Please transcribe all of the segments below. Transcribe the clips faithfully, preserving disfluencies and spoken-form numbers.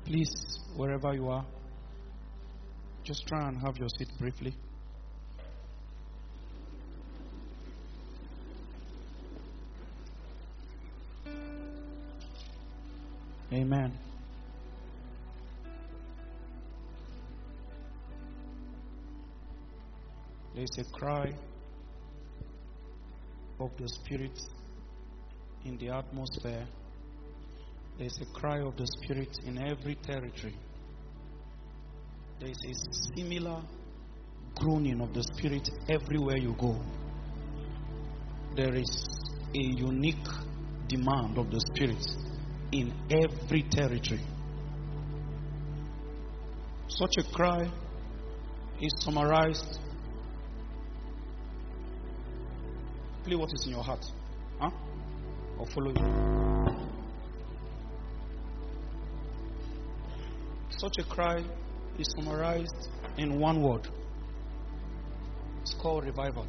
Please, wherever you are, just try and have your seat briefly. Amen. There is a cry of the Spirit in the atmosphere. There is a cry of the Spirit in every territory. There is a similar groaning of the Spirit everywhere you go. There is a unique demand of the Spirit in every territory. Such a cry is summarized. Play what is in your heart. Huh? Or follow you. Such a cry is summarized in one word. It's called revival.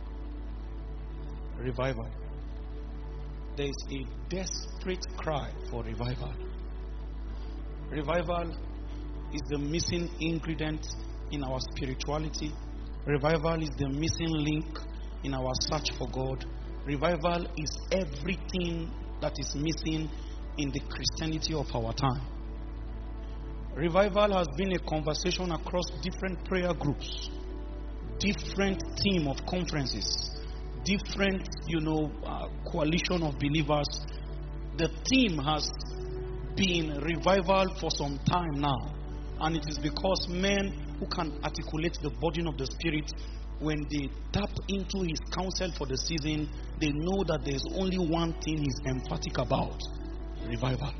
Revival. There is a desperate cry for revival. Revival is the missing ingredient in our spirituality. Revival is the missing link in our search for God. Revival is everything that is missing in the Christianity of our time. Revival has been a conversation across different prayer groups, different theme of conferences, different, you know, uh, coalition of believers. The theme has been revival for some time now, and it is because men who can articulate the burden of the Spirit, when they tap into His counsel for the season, they know that there is only one thing He's emphatic about: revival.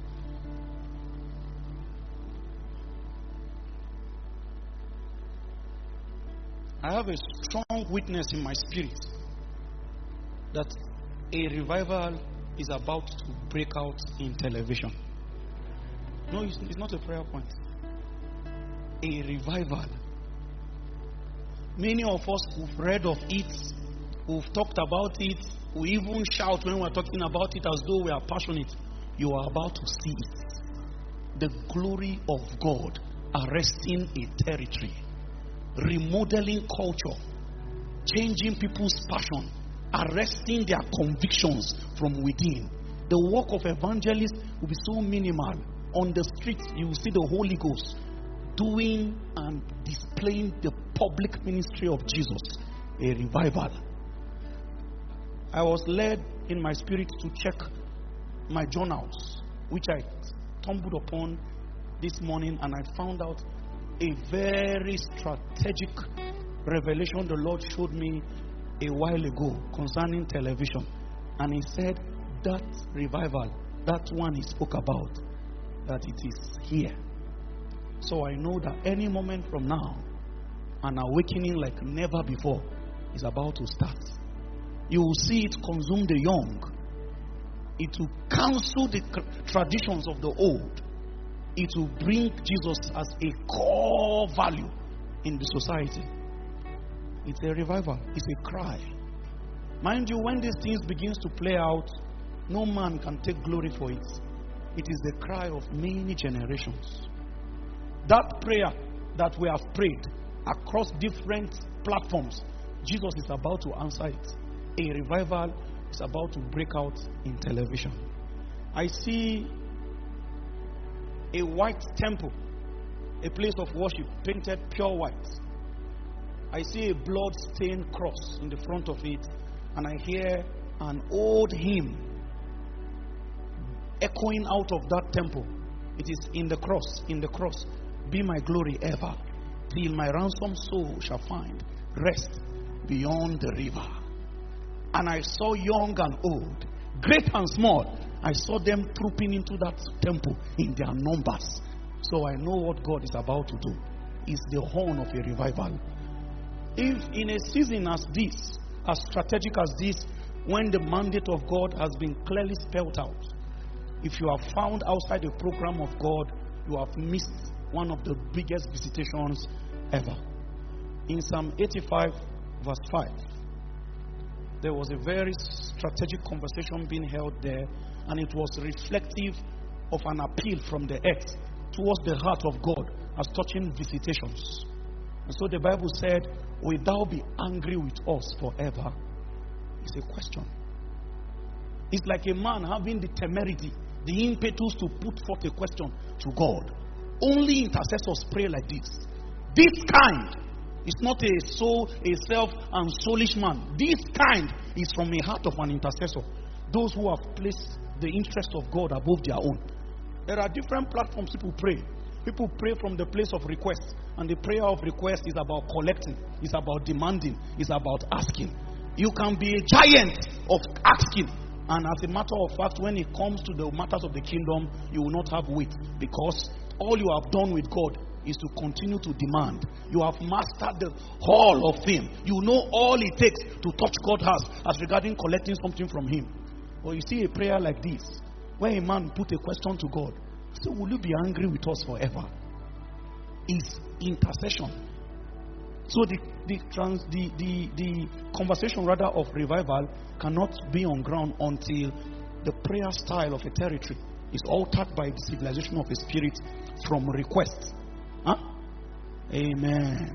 I have a strong witness in my spirit that a revival is about to break out in television. No, it's, it's not a prayer point. A revival. Many of us who've read of it, who've talked about it, who even shout when we're talking about it as though we are passionate. You are about to see it. The glory of God arresting a territory, remodeling culture, changing people's passion, arresting their convictions from within. The work of evangelists will be so minimal. On the streets, you will see the Holy Ghost doing and displaying the public ministry of Jesus. A revival. I was led in my spirit to check my journals, which I stumbled upon this morning, and I found out a very strategic revelation the Lord showed me a while ago concerning television. And He said that revival, that one He spoke about, that it is here. So I know that any moment from now, an awakening like never before is about to start. You will see it consume the young. It will cancel the traditions of the old. It will bring Jesus as a core value in the society. It's a revival. It's a cry. Mind you, when these things begins to play out, no man can take glory for it. It is the cry of many generations. That prayer that we have prayed across different platforms, Jesus is about to answer it. A revival is about to break out in television. I see a white temple, a place of worship painted pure white. I see a blood-stained cross in the front of it, and I hear an old hymn echoing out of that temple. It is in the cross, in the cross. Be my glory ever, till my ransomed soul shall find rest beyond the river. And I saw young and old, great and small. I saw them trooping into that temple in their numbers. So I know what God is about to do. It's the horn of a revival. If in a season as this, as strategic as this, when the mandate of God has been clearly spelled out, if you are found outside the program of God, you have missed one of the biggest visitations ever. In Psalm eighty-five, verse five, there was a very strategic conversation being held there, and it was reflective of an appeal from the earth towards the heart of God as touching visitations. And so the Bible said, will thou be angry with us forever? It's a question. It's like a man having the temerity, the impetus to put forth a question to God. Only intercessors pray like this. This kind is not a soul, a self and soulish man. This kind is from a heart of an intercessor. Those who have placed the interest of God above their own. There are different platforms people pray. People pray from the place of request. And the prayer of request is about collecting. It's about demanding. It's about asking. You can be a giant of asking. And as a matter of fact, when it comes to the matters of the kingdom, you will not have weight. Because all you have done with God is to continue to demand. You have mastered the whole of Him. You know all it takes to touch God's heart as regarding collecting something from Him. Or you see a prayer like this, where a man put a question to God. So will you be angry with us forever? Is intercession. So the the, trans, the the the conversation rather of revival cannot be on ground until the prayer style of a territory is altered by the civilization of a spirit from request. Huh? Amen.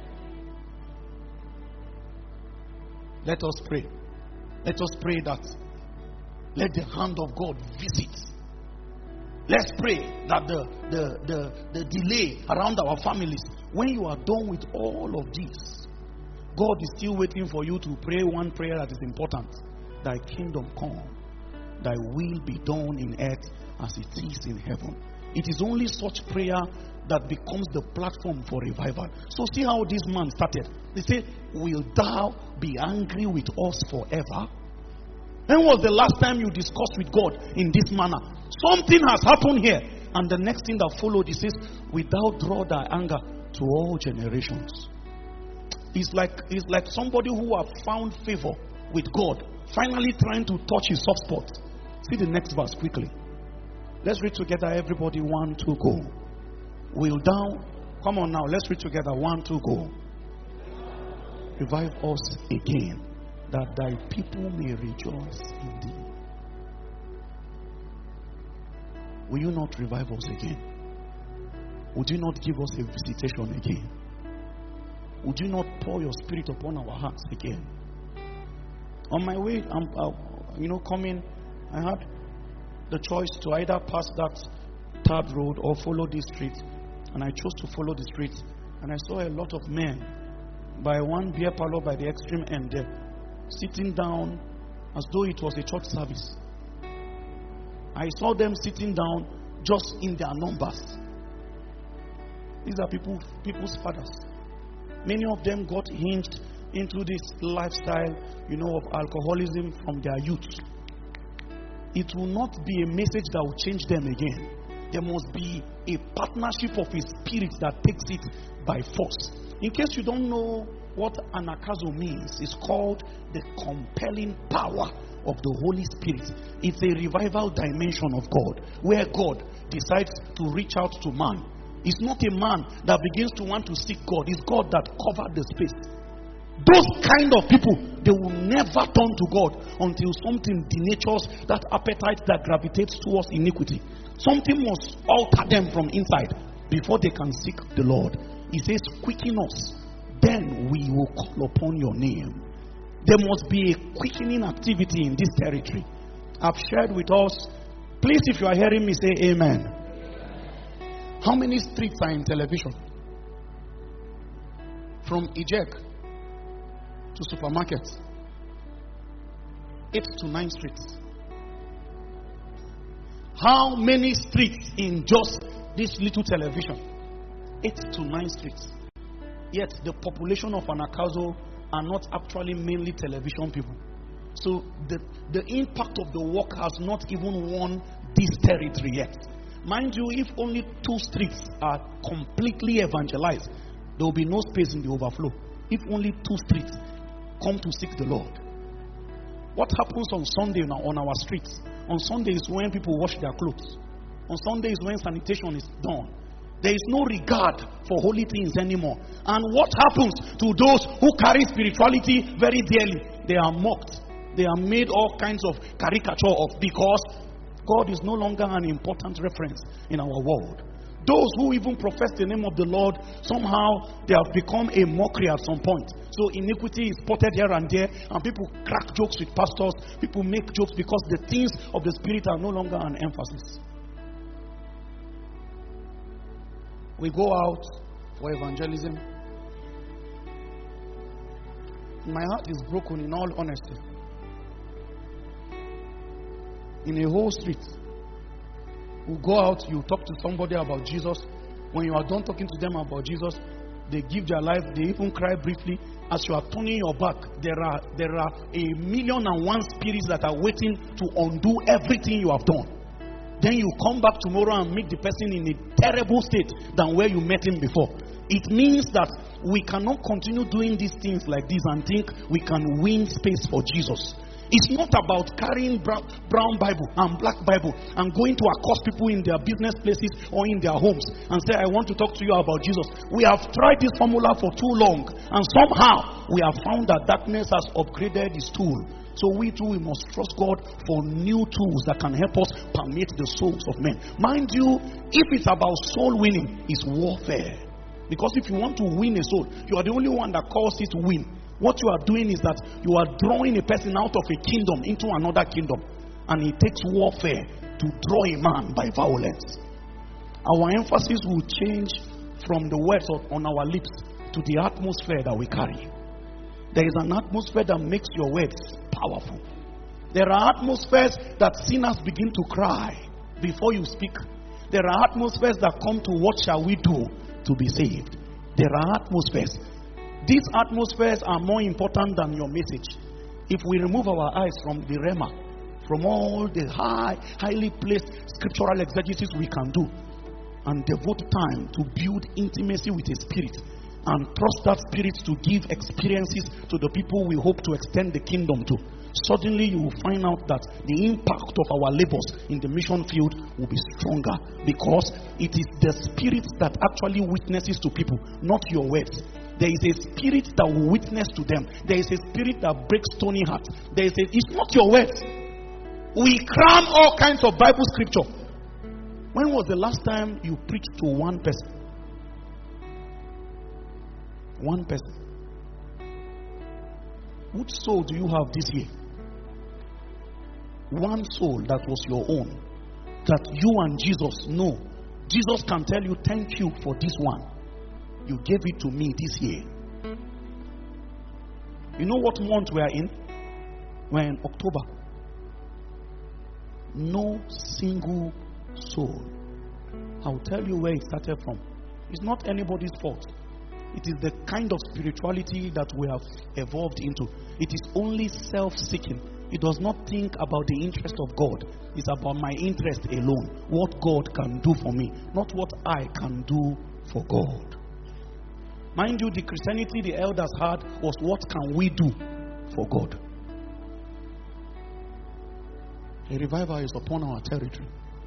Let us pray. Let us pray that let the hand of God visit. Let's pray that the, the, the, the delay around our families, when you are done with all of this, God is still waiting for you to pray one prayer that is important. Thy kingdom come, thy will be done in earth as it is in heaven. It is only such prayer that becomes the platform for revival. So see how this man started. They say, will thou be angry with us forever? When was the last time you discussed with God in this manner? Something has happened here. And the next thing that followed, he says, without draw thy anger to all generations. It's like, it's like somebody who have found favor with God, finally trying to touch his soft spot. See the next verse quickly. Let's read together, everybody. One, two, go. Will thou, come on now, let's read together. One, two, go. Revive us again, that thy people may rejoice in thee. Will you not revive us again? Would you not give us a visitation again? Would you not pour your spirit upon our hearts again? On my way, I'm, uh, you know, coming, I had the choice to either pass that third road or follow this street. And I chose to follow the street. And I saw a lot of men by one beer parlor by the extreme end there, sitting down as though it was a church service. I saw them sitting down just in their numbers. These are people, people's fathers. Many of them got hinged into this lifestyle, you know, of alcoholism from their youth. It will not be a message that will change them again. There must be a partnership of a spirit that takes it by force. In case you don't know what anakazo means, it's called the compelling power of the Holy Spirit. It's a revival dimension of God, where God decides to reach out to man. It's not a man that begins to want to seek God. It's God that covered the space. Those kind of people, they will never turn to God until something denatures that appetite that gravitates towards iniquity. Something must alter them from inside before they can seek the Lord. He says, quicken us, then we will call upon your name. There must be a quickening activity in this territory. I've shared with us. Please, if you are hearing me, say amen. How many streets are in television? From Ejek to supermarket. Eight to nine streets. How many streets in just this little television? Eight to nine streets. Yet the population of Anakazo are not actually mainly television people. So the, the impact of the work has not even won this territory yet. Mind you, if only two streets are completely evangelized, there will be no space in the overflow. If only two streets come to seek the Lord. What happens on Sunday now on our streets? On Sunday is when people wash their clothes. On Sunday is when sanitation is done. There is no regard for holy things anymore. And what happens to those who carry spirituality very dearly? They are mocked. They are made all kinds of caricature of, because God is no longer an important reference in our world. Those who even profess the name of the Lord, somehow they have become a mockery at some point. So iniquity is spotted here and there, and people crack jokes with pastors. People make jokes because the things of the Spirit are no longer an emphasis. We go out for evangelism. My heart is broken, in all honesty. In a whole street, you go out, you talk to somebody about Jesus. When you are done talking to them about Jesus, they give their life, they even cry briefly. As you are turning your back, there are there are a million and one spirits that are waiting to undo everything you have done. Then you come back tomorrow and meet the person in a terrible state than where you met him before. It means that we cannot continue doing these things like this and think we can win space for Jesus. It's not about carrying brown, brown Bible and black Bible and going to accost people in their business places or in their homes and say, I want to talk to you about Jesus. We have tried this formula for too long, and somehow we have found that darkness has upgraded its tool. So we too, we must trust God for new tools that can help us permeate the souls of men. Mind you, if it's about soul winning, it's warfare. Because if you want to win a soul, you are the only one that calls it win. What you are doing is that you are drawing a person out of a kingdom into another kingdom. And it takes warfare to draw a man by violence. Our emphasis will change from the words on our lips to the atmosphere that we carry. There is an atmosphere that makes your words powerful. There are atmospheres that sinners begin to cry before you speak. There are atmospheres that come to what shall we do to be saved. There are atmospheres. These atmospheres are more important than your message. If we remove our eyes from the Rhema, from all the high, highly placed scriptural exegesis we can do, and devote time to build intimacy with a spirit, and trust that spirit to give experiences to the people we hope to extend the kingdom to, suddenly you will find out that the impact of our labors in the mission field will be stronger, because it is the spirit that actually witnesses to people, not your words. There is a spirit that will witness to them. There is a spirit that breaks stony hearts. There is a, it's not your words. We cram all kinds of Bible scripture. When was the last time you preached to one person? One person. Which soul do you have this year? One soul that was your own, that you and Jesus know. Jesus can tell you, thank you for this one. You gave it to me this year. You know what month we are in? We're in October. No single soul. I'll tell you where it started from. It's not anybody's fault. It is the kind of spirituality that we have evolved into. It is only self-seeking. It does not think about the interest of God. It's about my interest alone. What God can do for me, not what I can do for God. Mind you, the Christianity the elders had was, what can we do for God? A revival is upon our territory.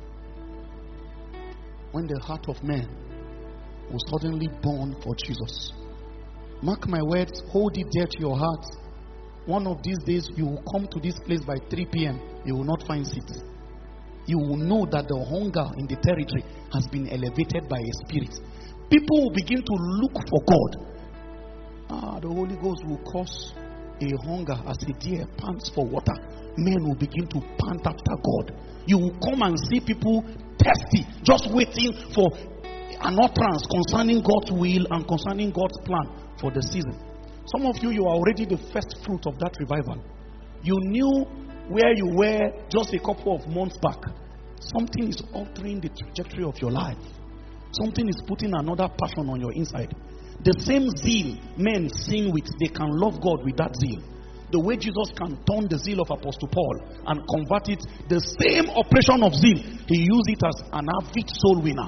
When the heart of man will suddenly burn for Jesus. Mark my words, hold it dear to your heart. One of these days you will come to this place by three p.m. You will not find seats. You will know that the hunger in the territory has been elevated by a spirit. People will begin to look for God. Ah, the Holy Ghost will cause a hunger as a deer pants for water. Men will begin to pant after God. You will come and see people thirsty, just waiting for an utterance concerning God's will and concerning God's plan for the season. Some of you, you are already the first fruit of that revival. You knew where you were just a couple of months back. Something is altering the trajectory of your life. Something is putting another passion on your inside. The same zeal men sing with, they can love God with that zeal. The way Jesus can turn the zeal of Apostle Paul and convert it, the same operation of zeal, he used it as an avid soul winner.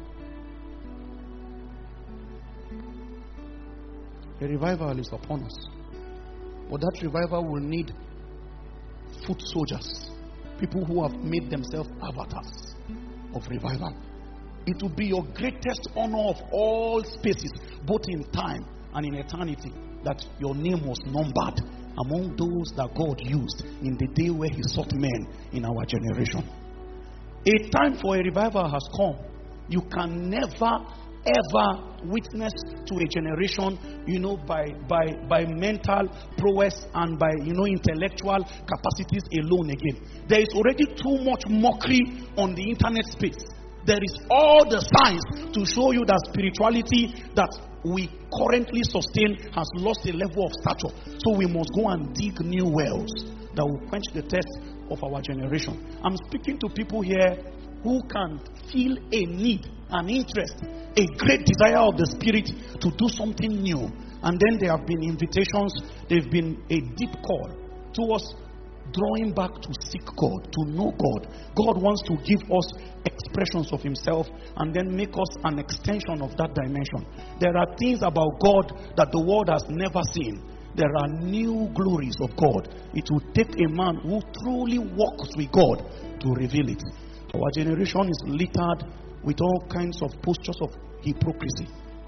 A revival is upon us. But that revival will need foot soldiers, people who have made themselves avatars of revival. It will be your greatest honor of all spaces, both in time and in eternity, that your name was numbered among those that God used in the day where he sought men in our generation. A time for a revival has come. You can never ever witness to a generation, you know, by by by mental prowess and by, you know, intellectual capacities alone again. There is already too much mockery on the internet space. There is all the signs to show you that spirituality that we currently sustain has lost a level of stature. So we must go and dig new wells that will quench the thirst of our generation. I'm speaking to people here who can feel a need, an interest, a great desire of the Spirit to do something new. And then there have been invitations, there have been a deep call to us drawing back to seek God, to know God. God wants to give us expressions of Himself and then make us an extension of that dimension. There are things about God that the world has never seen. There are new glories of God. It will take a man who truly walks with God to reveal it. Our generation is littered with all kinds of postures of hypocrisy.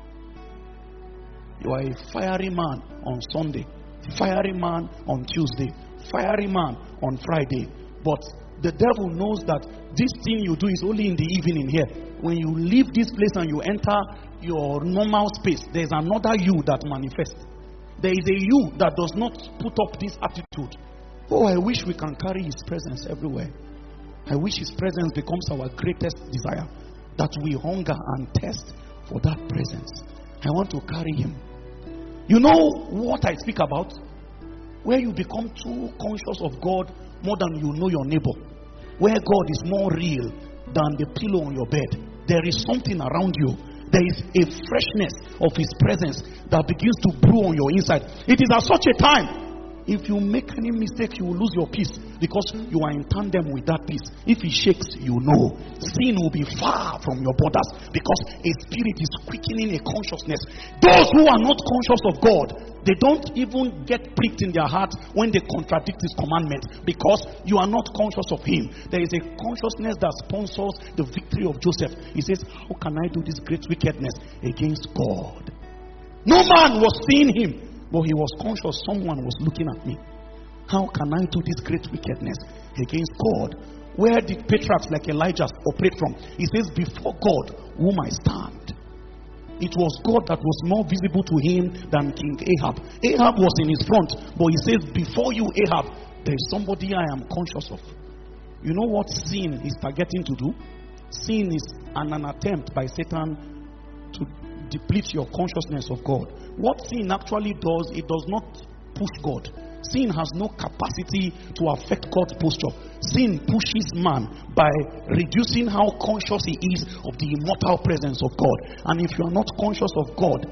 You are a fiery man on Sunday, fiery man on Tuesday, fiery man on Friday. But the devil knows that this thing you do is only in the evening here. When you leave this place and you enter your normal space, there is another you that manifests. There is a you that does not put up this attitude. Oh, I wish we can carry His presence everywhere. I wish His presence becomes our greatest desire, that we hunger and thirst for that presence. I want to carry Him. You know what I speak about? Where you become too conscious of God more than you know your neighbor. Where God is more real than the pillow on your bed. There is something around you. There is a freshness of His presence that begins to brew on your inside. It is at such a time, if you make any mistake, you will lose your peace, because you are in tandem with that peace. If it shakes, you know sin will be far from your borders, because a spirit is quickening a consciousness. Those who are not conscious of God, they don't even get pricked in their heart when they contradict His commandment, because you are not conscious of Him. There is a consciousness that sponsors the victory of Joseph. He says, how can I do this great wickedness against God? No man was seeing him, but he was conscious someone was looking at me. How can I do this great wickedness against God? Where did patriarchs like Elijah operate from? He says, before God whom I stand. It was God that was more visible to him than King Ahab. Ahab was in his front, but he says, before you, Ahab, there is somebody I am conscious of. You know what sin is targeting to do? Sin is an, an attempt by Satan to deplete your consciousness of God. What sin actually does, it does not push God. Sin has no capacity to affect God's posture. Sin pushes man by reducing how conscious he is of the immortal presence of God. And if you are not conscious of God,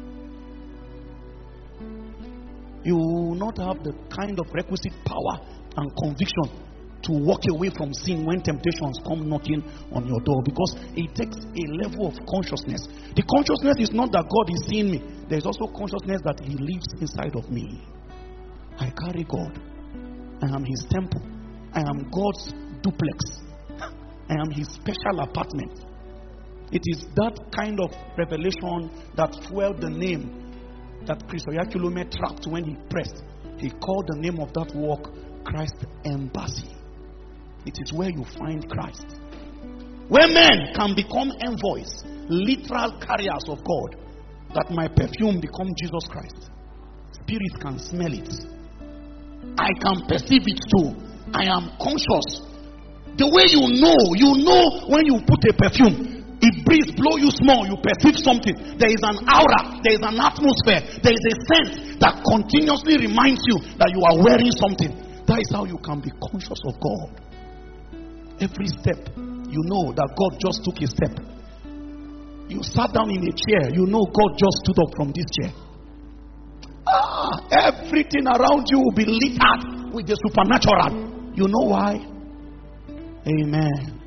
you will not have the kind of requisite power and conviction to walk away from sin when temptations come knocking on your door, because it takes a level of consciousness. The consciousness is not that God is seeing me. There is also consciousness that He lives inside of me. I carry God. I am His temple. I am God's duplex. I am His special apartment. It is that kind of revelation that fueled the name that Chris Oyakhilome trapped when he pressed. He called the name of that work Christ Embassy. It is where you find Christ. Where men can become envoys, literal carriers of God. That my perfume become Jesus Christ. Spirit can smell it. I can perceive it too. I am conscious. The way you know, you know when you put a perfume, if breeze blow you small, you perceive something. There is an aura, there is an atmosphere, there is a sense that continuously reminds you that you are wearing something. That is how you can be conscious of God. Every step, you know that God just took a step. You sat down in a chair, you know God just stood up from this chair. Ah, everything around you will be lit up with the supernatural. You know why? Amen.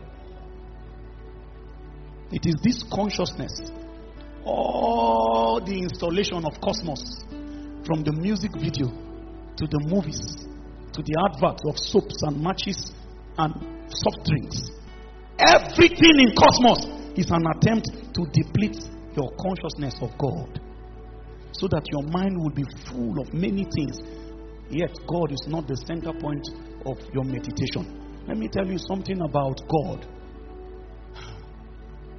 It is this consciousness, all the installation of cosmos, from the music video to the movies to the adverts of soaps and matches and soft drinks. Everything in cosmos is an attempt to deplete your consciousness of God, so that your mind will be full of many things, yet God is not the center point of your meditation. Let me tell you something about God.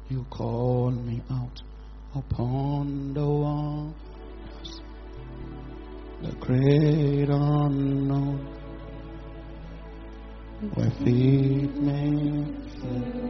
You call me out upon the waters, the great unknown, where feet may fail.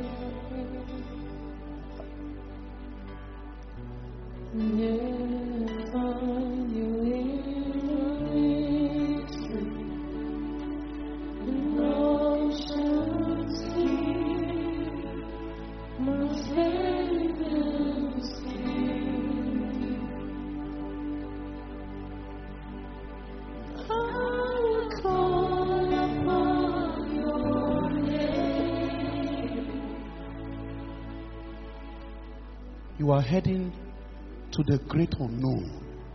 You are heading to the great unknown.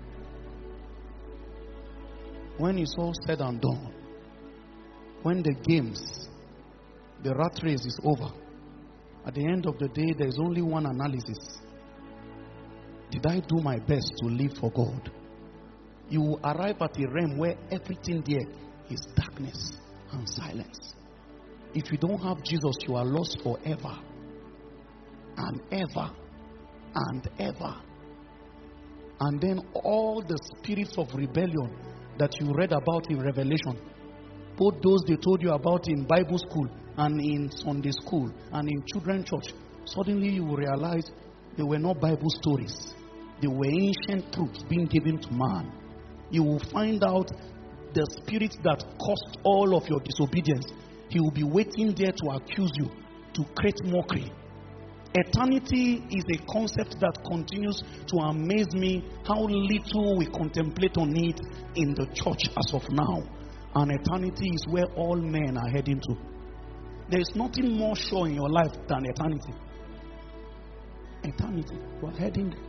When it's all said and done, when the games, the rat race is over, at the end of the day, there is only one analysis. Did I do my best to live for God? You will arrive at a realm where everything there is darkness and silence. If you don't have Jesus, you are lost forever and ever and ever. And then all the spirits of rebellion that you read about in Revelation, both those they told you about in Bible school and in Sunday school and in children's church, suddenly you will realize they were not Bible stories. They were ancient truths being given to man. You will find out the spirit that caused all of your disobedience. He will be waiting there to accuse you, to create mockery. Eternity is a concept that continues to amaze me, how little we contemplate on it in the church as of now. And eternity is where all men are heading to. There is nothing more sure in your life than eternity. Eternity. We are heading there.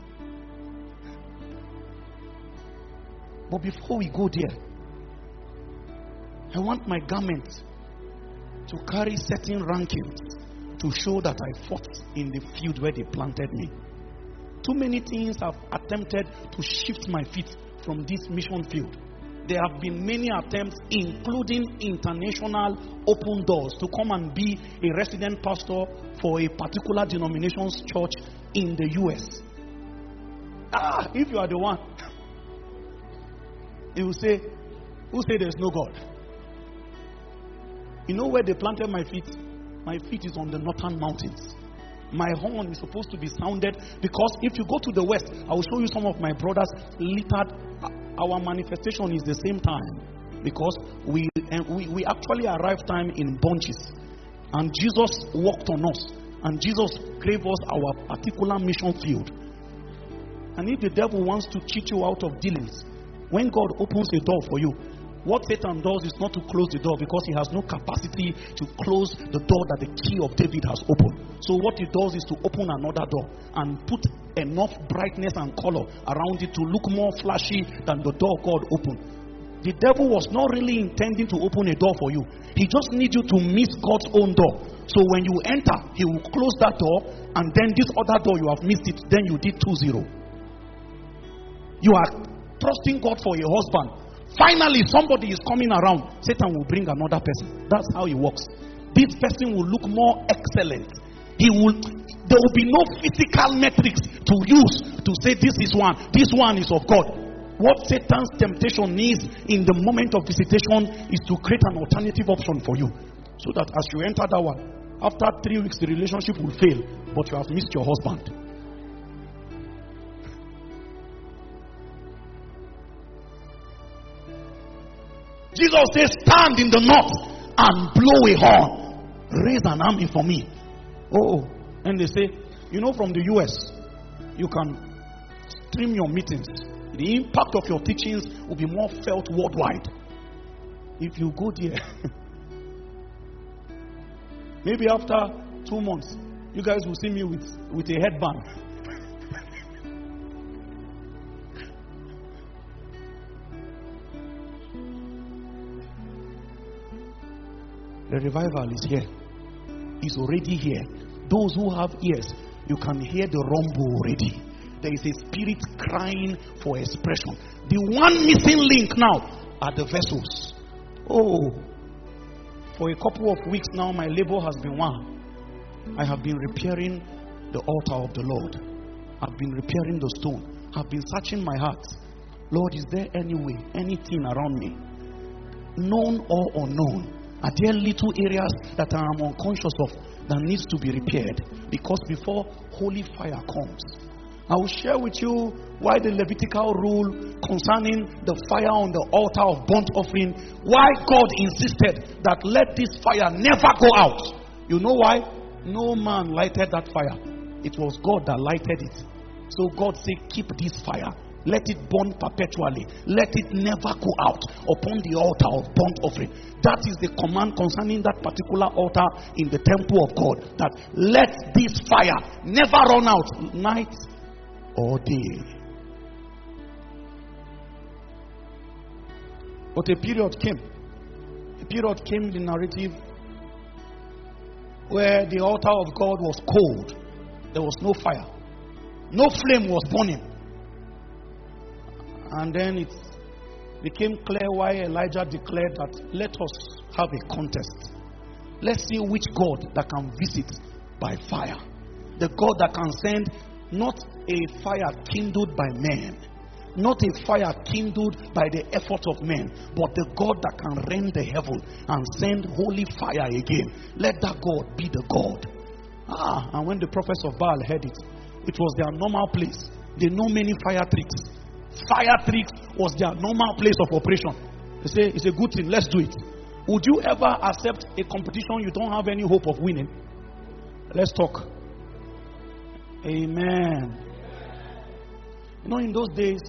But before we go there, I want my garment to carry certain rankings to show that I fought in the field where they planted me. Too many things have attempted to shift my feet from this mission field. There have been many attempts, including international open doors, to come and be a resident pastor for a particular denomination's church in the U S. Ah, if you are the one, he will say, who say there's no God? You know where they planted my feet? My feet is on the northern mountains. My horn is supposed to be sounded, because if you go to the west, I will show you some of my brothers littered. Our manifestation is the same time, because we, and we, we actually arrive time in bunches. And Jesus walked on us. And Jesus gave us our particular mission field. And if the devil wants to cheat you out of dealings, when God opens a door for you, what Satan does is not to close the door, because he has no capacity to close the door that the key of David has opened. So what he does is to open another door and put enough brightness and color around it to look more flashy than the door God opened. The devil was not really intending to open a door for you. He just needs you to miss God's own door. So when you enter, he will close that door, and then this other door you have missed it, then you did two zero. You are trusting God for a husband. Finally, somebody is coming around. Satan will bring another person. That's how it works. This person will look more excellent. He will. There will be no physical metrics to use to say this is one, this one is of God. What Satan's temptation is in the moment of visitation is to create an alternative option for you, so that as you enter that one, after three weeks the relationship will fail, but you have missed your husband. Jesus says, stand in the north and blow a horn. Raise an army for me. Oh, and they say, you know, from the U S, you can stream your meetings. The impact of your teachings will be more felt worldwide. If you go there, maybe after two months, you guys will see me with, with a headband. The revival is here. It's already here. Those who have ears, you can hear the rumble already. There is a spirit crying for expression. The one missing link now are the vessels. Oh, for a couple of weeks now, my labor has been one. I have been repairing the altar of the Lord. I've been repairing the stone. I've been searching my heart. Lord, is there any way, anything around me, known or unknown? Are there little areas that I am unconscious of that needs to be repaired? Because before holy fire comes, I will share with you why the Levitical rule concerning the fire on the altar of burnt offering, why God insisted that let this fire never go out. You know why? No man lighted that fire. It was God that lighted it. So God said, keep this fire. Let it burn perpetually. Let it never go out upon the altar of burnt offering. That is the command concerning that particular altar in the temple of God. That let this fire never run out, night or day. But a period came. A period came in the narrative where the altar of God was cold. There was no fire. No flame was burning. And then it became clear why Elijah declared that let us have a contest. Let's see which God that can visit by fire. The God that can send not a fire kindled by men, not a fire kindled by the effort of men, but the God that can rend the heaven and send holy fire again. Let that God be the God. Ah, and when the prophets of Baal heard it, it was their normal place. They know many fire tricks. Fire tricks was their normal place of operation. They say it's a good thing, let's do it. Would you ever accept a competition you don't have any hope of winning? Let's talk. Amen. You know, in those days,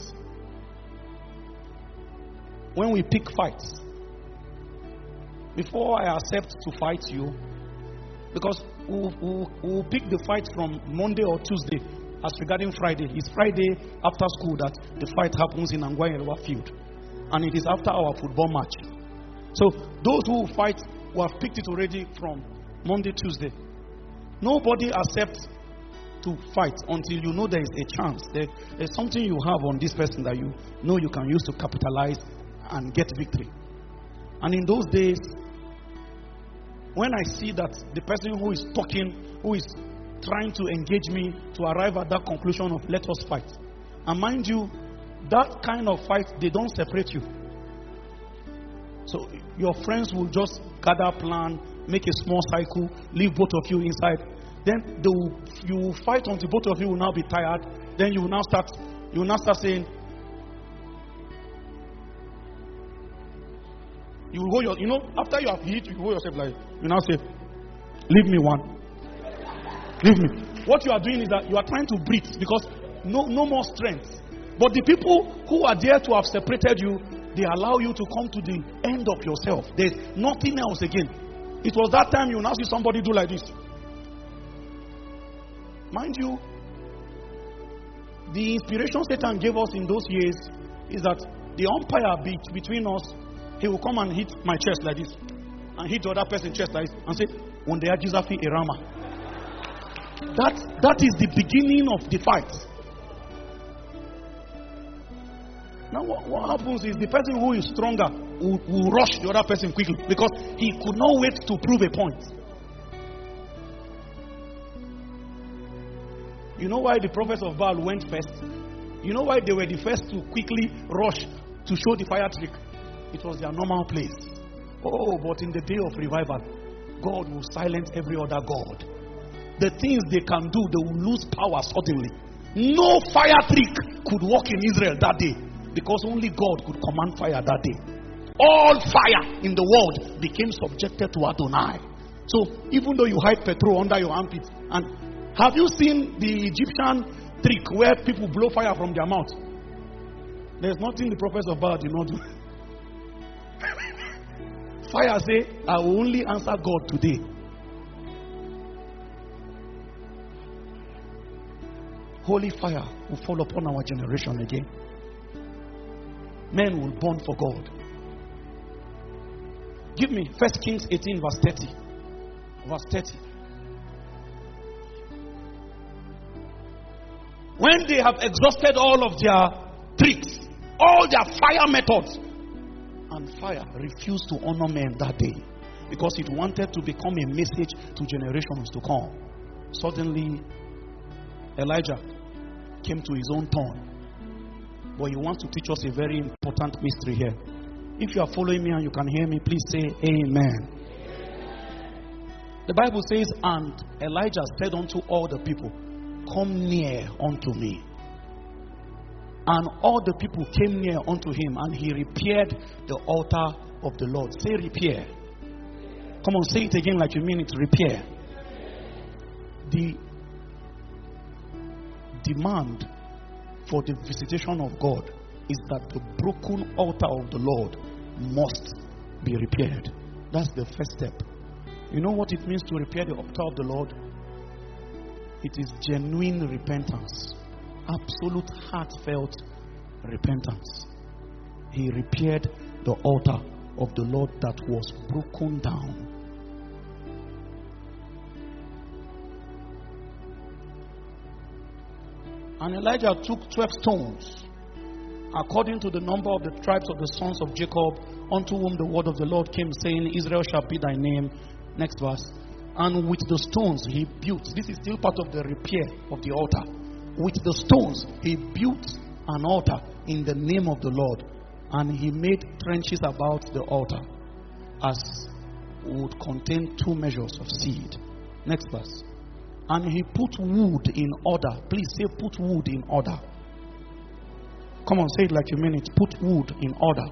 when we pick fights, before I accept to fight you, because we'll, we'll, we'll pick the fight from Monday or Tuesday. As regarding Friday, it's Friday after school that the fight happens in Angwa field. And it is after our football match. So those who fight, we have picked it already from Monday, Tuesday. Nobody accepts to fight until you know there is a chance. There, there's something you have on this person that you know you can use to capitalize and get victory. And in those days, when I see that the person who is talking, who is trying to engage me to arrive at that conclusion of let us fight. And mind you, that kind of fight, they don't separate you. So your friends will just gather plan, make a small cycle, leave both of you inside. Then they will, you will fight until both of you will now be tired. Then you will now start, you will now start saying, you will hold your, you know, after you have hit, you hold yourself like, you now say, leave me one. Leave me. What you are doing is that you are trying to breathe because no, no more strength. But the people who are there to have separated you, they allow you to come to the end of yourself. There's nothing else again. It was that time you now see somebody do like this. Mind you, the inspiration Satan gave us in those years is that the umpire beat between us, he will come and hit my chest like this, and hit the other person's chest like this, and say, "Wondeya Jizafi Erama." That, that is the beginning of the fight. Now what, what happens is the person who is stronger will, will rush the other person quickly because he could not wait to prove a point. You know why the prophets of Baal went first? You know why they were the first to quickly rush to show the fire trick? It was their normal place. Oh, but in the day of revival, God will silence every other god. The things they can do, they will lose power suddenly. No fire trick could work in Israel that day because only God could command fire that day. All fire in the world became subjected to Adonai. So even though you hide petrol under your armpit, and have you seen the Egyptian trick where people blow fire from their mouth? There's nothing the prophets of Baal did not do. Fire say, I will only answer God today. Holy fire will fall upon our generation again. Men will burn for God. Give me First Kings eighteen verse thirty. Verse thirty. When they have exhausted all of their tricks, all their fire methods, and fire refused to honor men that day because it wanted to become a message to generations to come. Suddenly, Elijah came to his own turn. But he wants to teach us a very important mystery here. If you are following me and you can hear me, please say amen. The Bible says, and Elijah said unto all the people, come near unto me. And all the people came near unto him, and he repaired the altar of the Lord. Say repair. Come on, say it again like you mean it. Repair. The demand for the visitation of God is that the broken altar of the Lord must be repaired. That's the first step. You know what it means to repair the altar of the Lord? It is genuine repentance. Absolute heartfelt repentance. He repaired the altar of the Lord that was broken down. And Elijah took twelve stones, according to the number of the tribes of the sons of Jacob, unto whom the word of the Lord came, saying, Israel shall be thy name. Next verse. And with the stones he built. This is still part of the repair of the altar. With the stones he built an altar in the name of the Lord. And he made trenches about the altar, as would contain two measures of seed. Next verse. And he put wood in order. Please say, put wood in order. Come on, say it like you mean it. Put wood in order.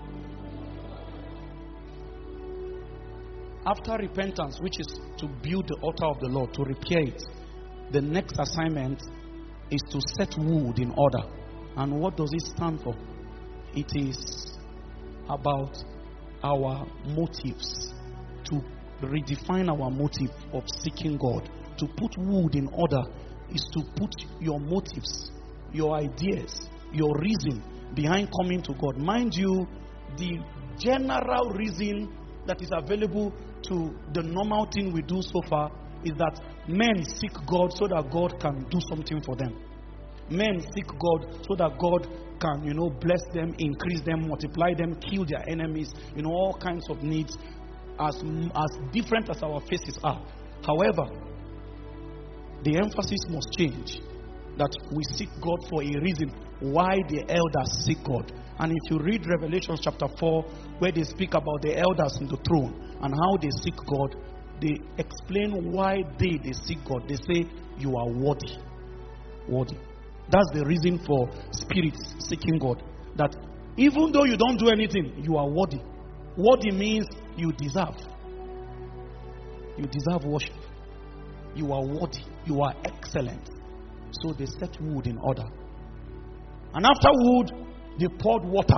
After repentance, which is to build the altar of the Lord, to repair it, the next assignment is to set wood in order. And what does it stand for? It is about our motives, to redefine our motive of seeking God. To put wood in order is to put your motives, your ideas, your reason behind coming to God. Mind you, the general reason that is available to the normal thing we do so far is that men seek God so that God can do something for them. Men seek God so that God can, you know, bless them, increase them, multiply them, kill their enemies, you know, all kinds of needs, as, as different as our faces are. However, the emphasis must change, that we seek God for a reason why the elders seek God. And if you read Revelation chapter four, where they speak about the elders in the throne and how they seek God, they explain why they, they seek God. They say, you are worthy. Worthy. That's the reason for spirits seeking God. That even though you don't do anything, you are worthy. Worthy means you deserve. You deserve worship. You are worthy. You are excellent. So they set wood in order. And after wood, they poured water.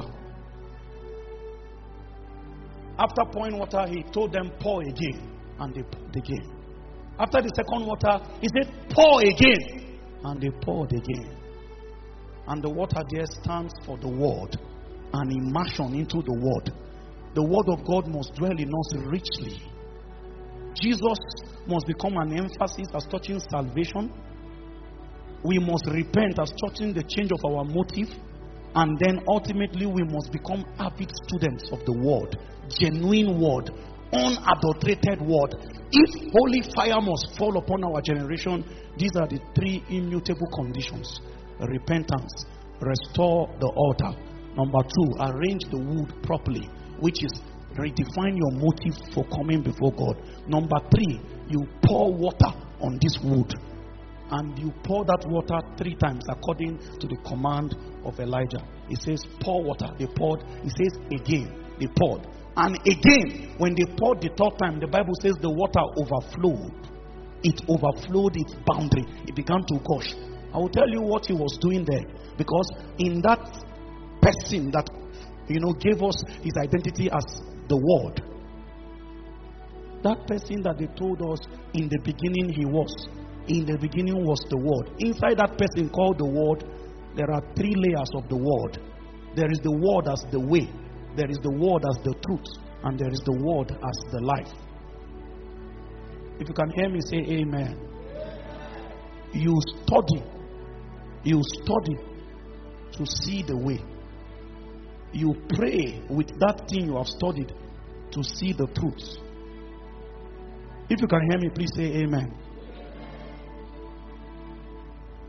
After pouring water, he told them, pour again. And they poured again. After the second water, he said, pour again. And they poured again. And the water there stands for the word. An immersion into the word. The word of God must dwell in us richly. Jesus must become an emphasis as touching salvation. We must repent as touching the change of our motive. And then ultimately we must become avid students of the word. Genuine word. Unadulterated word. If holy fire must fall upon our generation, these are the three immutable conditions. Repentance. Restore the altar. Number two, arrange the wood properly, which is redefine your motive for coming before God. Number three, you pour water on this wood. And you pour that water three times according to the command of Elijah. It says pour water. They poured. It says again. They poured. And again, when they poured the third time, the Bible says the water overflowed. It overflowed its boundary. It began to gush. I will tell you what he was doing there. Because in that person that, you know, gave us his identity as the Word, that person that they told us in the beginning he was, in the beginning was the Word. Inside that person called the Word, there are three layers of the Word. There is the Word as the way, there is the Word as the truth, and there is the Word as the life. If you can hear me, say amen. You study, you study to see the way. You pray with that thing you have studied to see the truth. If you can hear me, please say amen.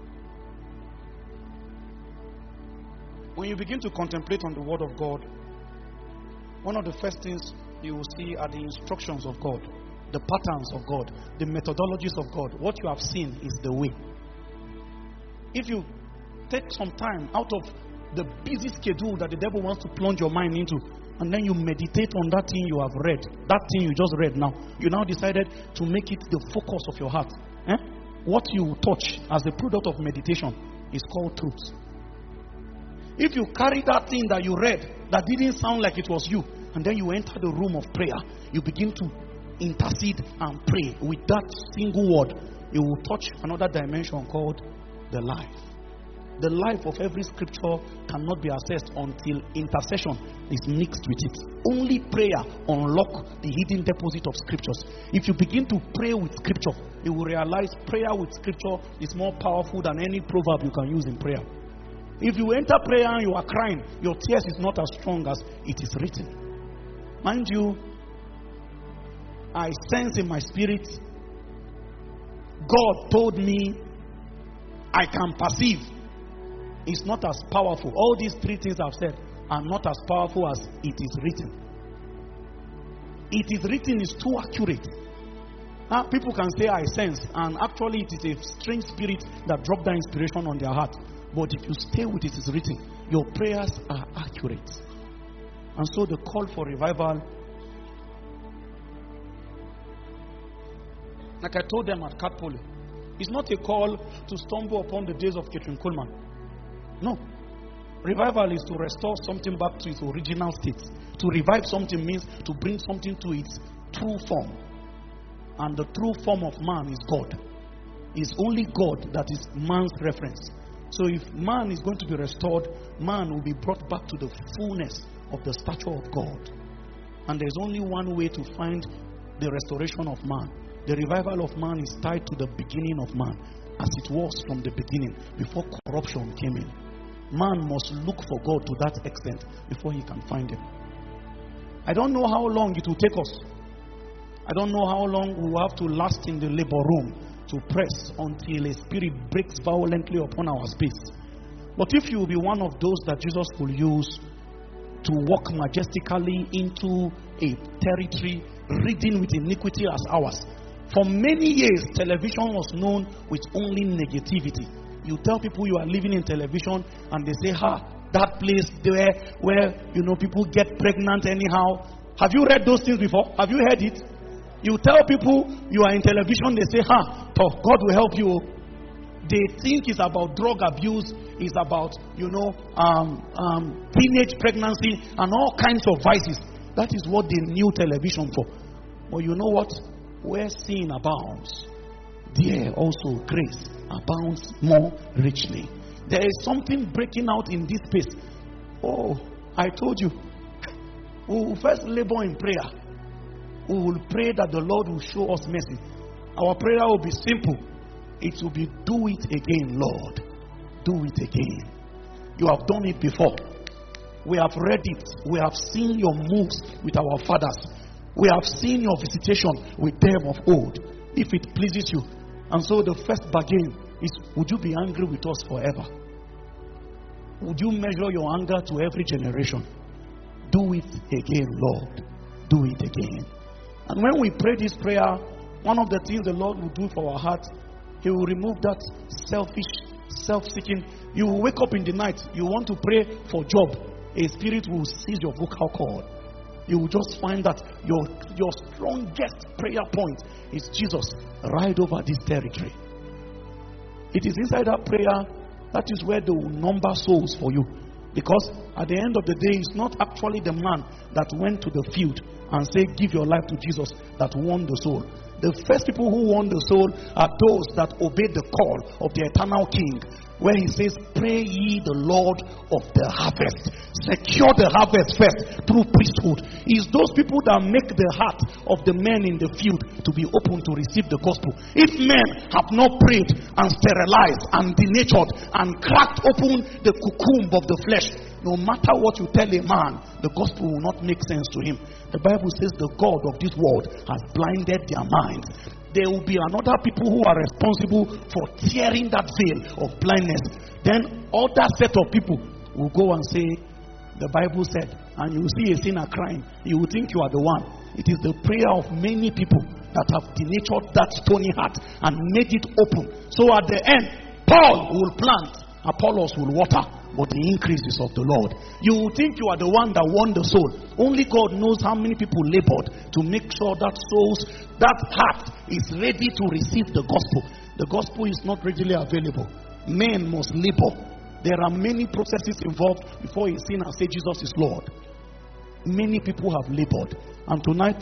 When you begin to contemplate on the Word of God, one of the first things you will see are the instructions of God, the patterns of God, the methodologies of God. What you have seen is the way. If you take some time out of the busy schedule that the devil wants to plunge your mind into, and then you meditate on that thing you have read, that thing you just read now, you now decided to make it the focus of your heart. Eh? What you touch as a product of meditation is called truth. If you carry that thing that you read that didn't sound like it was you, and then you enter the room of prayer, you begin to intercede and pray with that single word, you will touch another dimension called the life. The life of every scripture cannot be assessed until intercession is mixed with it. Only prayer unlocks the hidden deposit of scriptures. If you begin to pray with scripture, you will realize prayer with scripture is more powerful than any proverb you can use in prayer. If you enter prayer and you are crying, your tears is not as strong as it is written. Mind you, I sense in my spirit, God told me I can perceive. It's not as powerful. All these three things I've said are not as powerful as it is written. It is written is too accurate. Now, people can say I sense, and actually it is a strange spirit that dropped that inspiration on their heart. But if you stay with it is written, your prayers are accurate. And so the call for revival, like I told them at Katpoli, it's not a call to stumble upon the days of Kathryn Kuhlman. No. Revival is to restore something back to its original state. To revive something means to bring something to its true form. And the true form of man is God. It's only God that is man's reference. So if man is going to be restored, man will be brought back to the fullness of the stature of God. And there's only one way to find the restoration of man. The revival of man is tied to the beginning of man, as it was from the beginning, before corruption came in. Man must look for God to that extent before he can find him. I don't know how long it will take us. I don't know how long we will have to last in the labor room to press until a spirit breaks violently upon our space. But if you will be one of those that Jesus will use to walk majestically into a territory ridden with iniquity as ours. For many years, television was known with only negativity. You tell people you are living in television and they say, ha, that place there where, you know, people get pregnant anyhow. Have you read those things before? Have you heard it? You tell people you are in television, they say, ha, God will help you. They think it's about drug abuse, it's about, you know, um, um, teenage pregnancy and all kinds of vices. That is what they knew television for. But you know what? Where sin abounds, there also grace abounds more richly. There is something breaking out in this space. Oh, I told you. We will first labor in prayer. We will pray that the Lord will show us mercy. Our prayer will be simple. It will be, do it again, Lord. Do it again. You have done it before. We have read it. We have seen your moves with our fathers. We have seen your visitation with them of old. If it pleases you. And so the first bargain is, would you be angry with us forever? Would you measure your anger to every generation? Do it again, Lord. Do it again. And when we pray this prayer, one of the things the Lord will do for our heart, He will remove that selfish, self-seeking. You will wake up in the night, you want to pray for job. A spirit will seize your vocal cord. You will just find that your, your strongest prayer point is Jesus, ride over this territory. It is inside that prayer, that is where they will number souls for you. Because at the end of the day, it's not actually the man that went to the field and said, give your life to Jesus, that won the soul. The first people who won the soul are those that obeyed the call of the eternal King, where he says, pray ye the Lord of the harvest. Secure the harvest first through priesthood. It's those people that make the heart of the men in the field to be open to receive the gospel. If men have not prayed and sterilized and denatured and cracked open the cocoon of the flesh, no matter what you tell a man, the gospel will not make sense to him. The Bible says the God of this world has blinded their minds. There will be another people who are responsible for tearing that veil of blindness. Then other set of people will go and say, the Bible said, and you see a sinner crying, you will think you are the one. It is the prayer of many people that have denatured that stony heart and made it open. So at the end, Paul will plant, Apollos will water, but the increase is of the Lord. You will think you are the one that won the soul. Only God knows how many people labored to make sure that souls, that heart is ready to receive the gospel. The gospel is not readily available. Men must labor. There are many processes involved before a sinner says Jesus is Lord. Many people have labored. And tonight,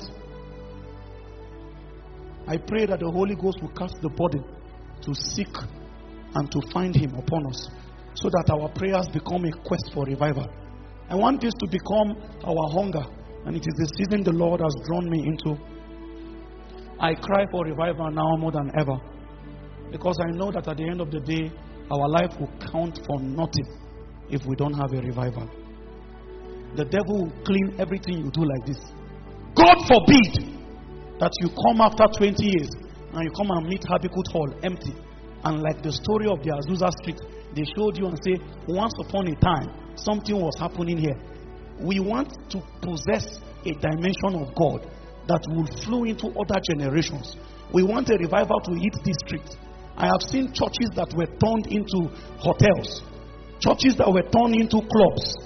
I pray that the Holy Ghost will cast the burden to seek and to find Him upon us, so that our prayers become a quest for revival. I want this to become our hunger, and it is the season the Lord has drawn me into. I cry for revival now more than ever, because I know that at the end of the day, our life will count for nothing if we don't have a revival. The devil will clean everything you do like this. God forbid that you come after twenty years and you come and meet Habakkuk Hall empty. And like the story of the Azusa Street, they showed you and say, once upon a time, something was happening here. We want to possess a dimension of God that will flow into other generations. We want a revival to hit this street. I have seen churches that were turned into hotels, churches that were turned into clubs.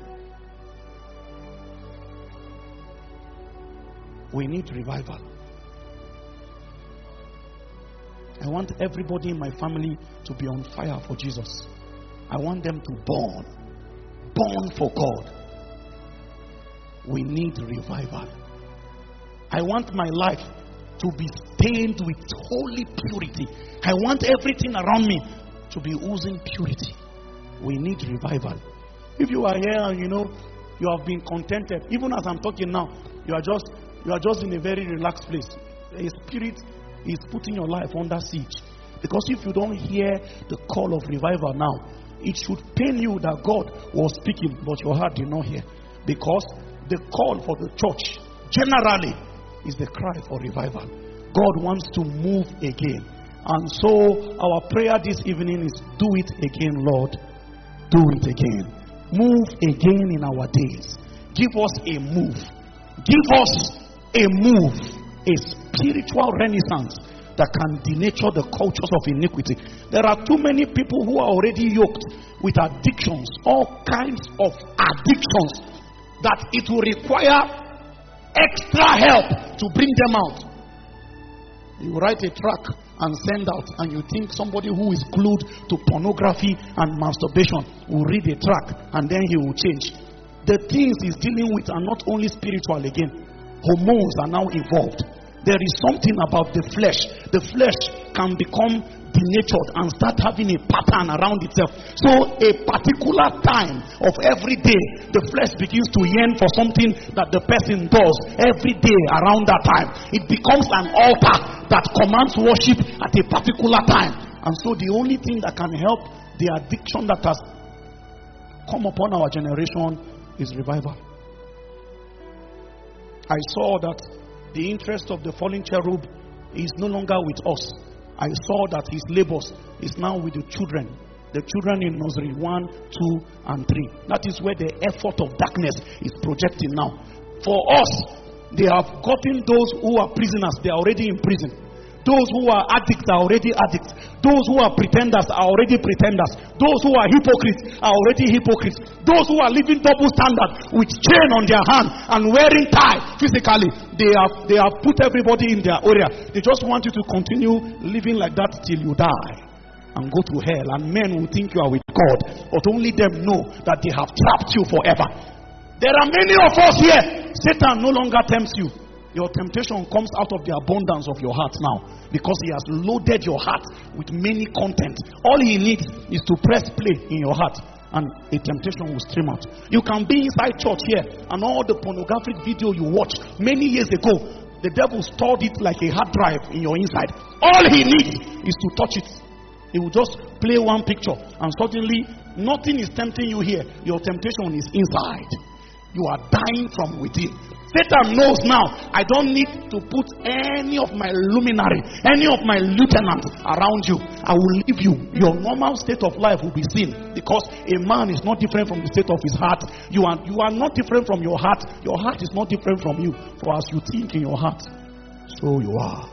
We need revival. I want everybody in my family to be on fire for Jesus. I want them to burn. Burn for God. We need revival. I want my life to be stained with holy purity. I want everything around me to be oozing purity. We need revival. If you are here and you know you have been contented, even as I'm talking now, you are just you are just in a very relaxed place. A spirit is putting your life under siege. Because if you don't hear the call of revival now, it should pain you that God was speaking, but your heart did not hear. Because the call for the church generally is the cry for revival. God wants to move again. And so our prayer this evening is, do it again, Lord. Do it again. Move again in our days. Give us a move. Give us a move. A spiritual renaissance that can denature the cultures of iniquity. There are too many people who are already yoked with addictions, all kinds of addictions, that it will require extra help to bring them out. You write a track and send out, and you think somebody who is glued to pornography and masturbation will read a track and then he will change. The things he's dealing with are not only spiritual again. Hormones are now involved. There is something about the flesh. The flesh can become denatured and start having a pattern around itself. So a particular time of every day, the flesh begins to yearn for something that the person does every day around that time. It becomes an altar that commands worship at a particular time. And so the only thing that can help the addiction that has come upon our generation is revival. I saw that the interest of the fallen cherub is no longer with us. I saw that his labors is now with the children. The children in nursery one, two, and three. That is where the effort of darkness is projecting now. For us, they have gotten those who are prisoners. They are already in prison. Those who are addicts are already addicts. Those who are pretenders are already pretenders. Those who are hypocrites are already hypocrites. Those who are living double standard with chain on their hand and wearing tie physically, they have they have put everybody in their area. They just want you to continue living like that till you die and go to hell. And men will think you are with God, but only them know that they have trapped you forever. There are many of us here. Satan no longer tempts you. Your temptation comes out of the abundance of your heart now, because he has loaded your heart with many content. All he needs is to press play in your heart, and a temptation will stream out. You can be inside church here, and all the pornographic video you watched many years ago, the devil stored it like a hard drive in your inside. All he needs is to touch it. He will just play one picture, and suddenly nothing is tempting you here. Your temptation is inside. You are dying from within. Satan knows now, I don't need to put any of my luminary, any of my lieutenants around you. I will leave you. Your normal state of life will be seen, because a man is not different from the state of his heart. You are, you are not different from your heart. Your heart is not different from you. For as you think in your heart, so you are.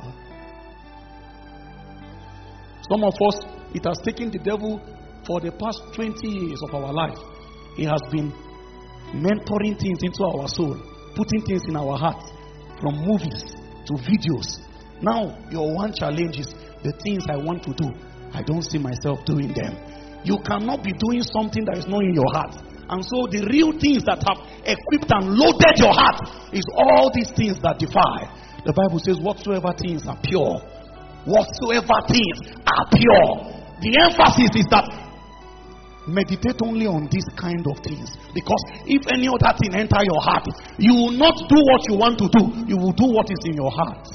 Some of us, it has taken the devil for the past twenty years of our life. He has been mentoring things into our soul, putting things in our hearts, from movies to videos. Now, your one challenge is the things I want to do, I don't see myself doing them. You cannot be doing something that is not in your heart. And so the real things that have equipped and loaded your heart is all these things that defy. The Bible says, whatsoever things are pure, whatsoever things are pure. The emphasis is that meditate only on this kind of things, because if any other thing enter your heart, you will not do what you want to do, you will do what is in your heart.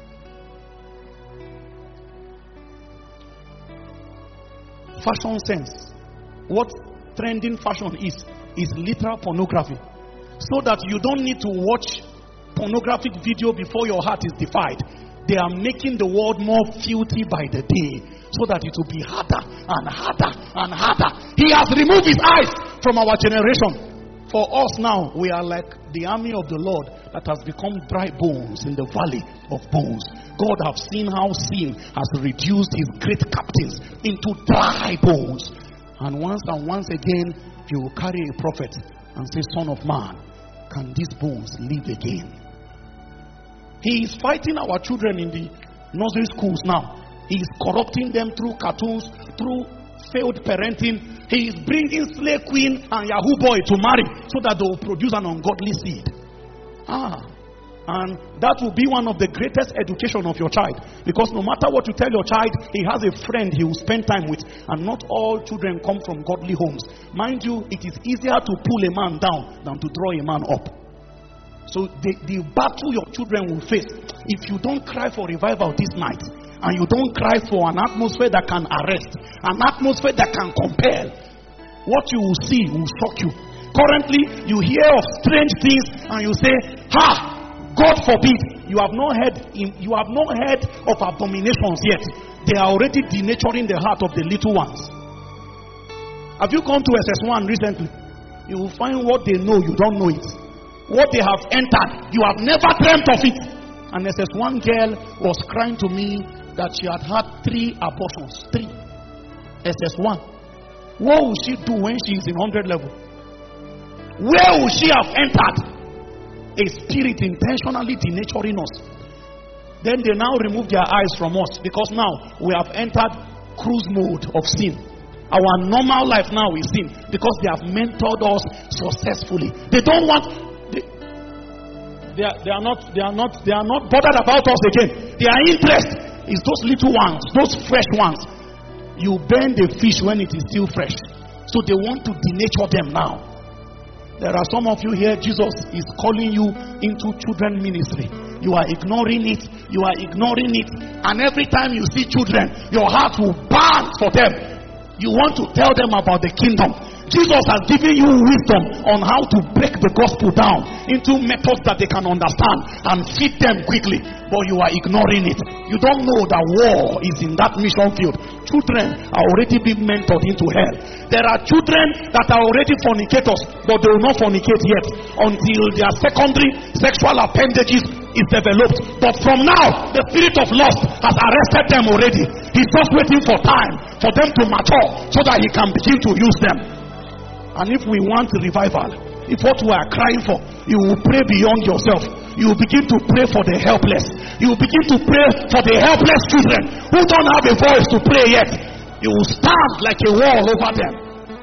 Fashion sense, what trending fashion is is literal pornography, so that you don't need to watch pornographic video before your heart is defied. They are making the world more filthy by the day, so that it will be harder and harder and harder. He has removed his eyes from our generation. For us now, we are like the army of the Lord that has become dry bones in the valley of bones. God has seen how sin has reduced his great captains into dry bones. And once and once again, he will carry a prophet and say, Son of man, can these bones live again? He is fighting our children in the nursery schools now. He is corrupting them through cartoons, through failed parenting. He is bringing slave queen and Yahoo boy to marry so that they will produce an ungodly seed. Ah, and that will be one of the greatest education of your child, because no matter what you tell your child, he has a friend he will spend time with. And not all children come from godly homes. Mind you, it is easier to pull a man down than to draw a man up. So the, the battle your children will face, if you don't cry for revival this night, and you don't cry for an atmosphere that can arrest, an atmosphere that can compel, what you will see will shock you. Currently, you hear of strange things and you say, ha, God forbid. You have not heard you have not heard of abominations yet. They are already denaturing the heart of the little ones. Have you come to S S one recently? You will find what they know, you don't know it. What they have entered, you have never dreamt of it. And S S one girl was crying to me that she had had three abortions. Three. S S one. What will she do when she is in one hundred level? Where will she have entered? A spirit intentionally denaturing us. Then they now remove their eyes from us, because now we have entered cruise mode of sin. Our normal life now is sin, because they have mentored us successfully. They don't want they, they, are, they are not they are not they are not bothered about us again. Their interest is those little ones, those fresh ones. You burn the fish when it is still fresh, so they want to denature them now. There are some of you here, Jesus is calling you into children ministry. You are ignoring it, you are ignoring it, and every time you see children, your heart will burn for them. You want to tell them about the kingdom. Jesus has given you wisdom on how to break the gospel down into methods that they can understand and feed them quickly, but you are ignoring it. You don't know that war is in that mission field. Children are already being mentored into hell. There are children that are already fornicators, but they will not fornicate yet until their secondary sexual appendages is developed. But from now, the spirit of lust has arrested them already. He's just waiting for time for them to mature so that he can begin to use them. And if we want revival, if what we are crying for, you will pray beyond yourself. You will begin to pray for the helpless. You will begin to pray for the helpless children who don't have a voice to pray yet. You will stand like a wall over them.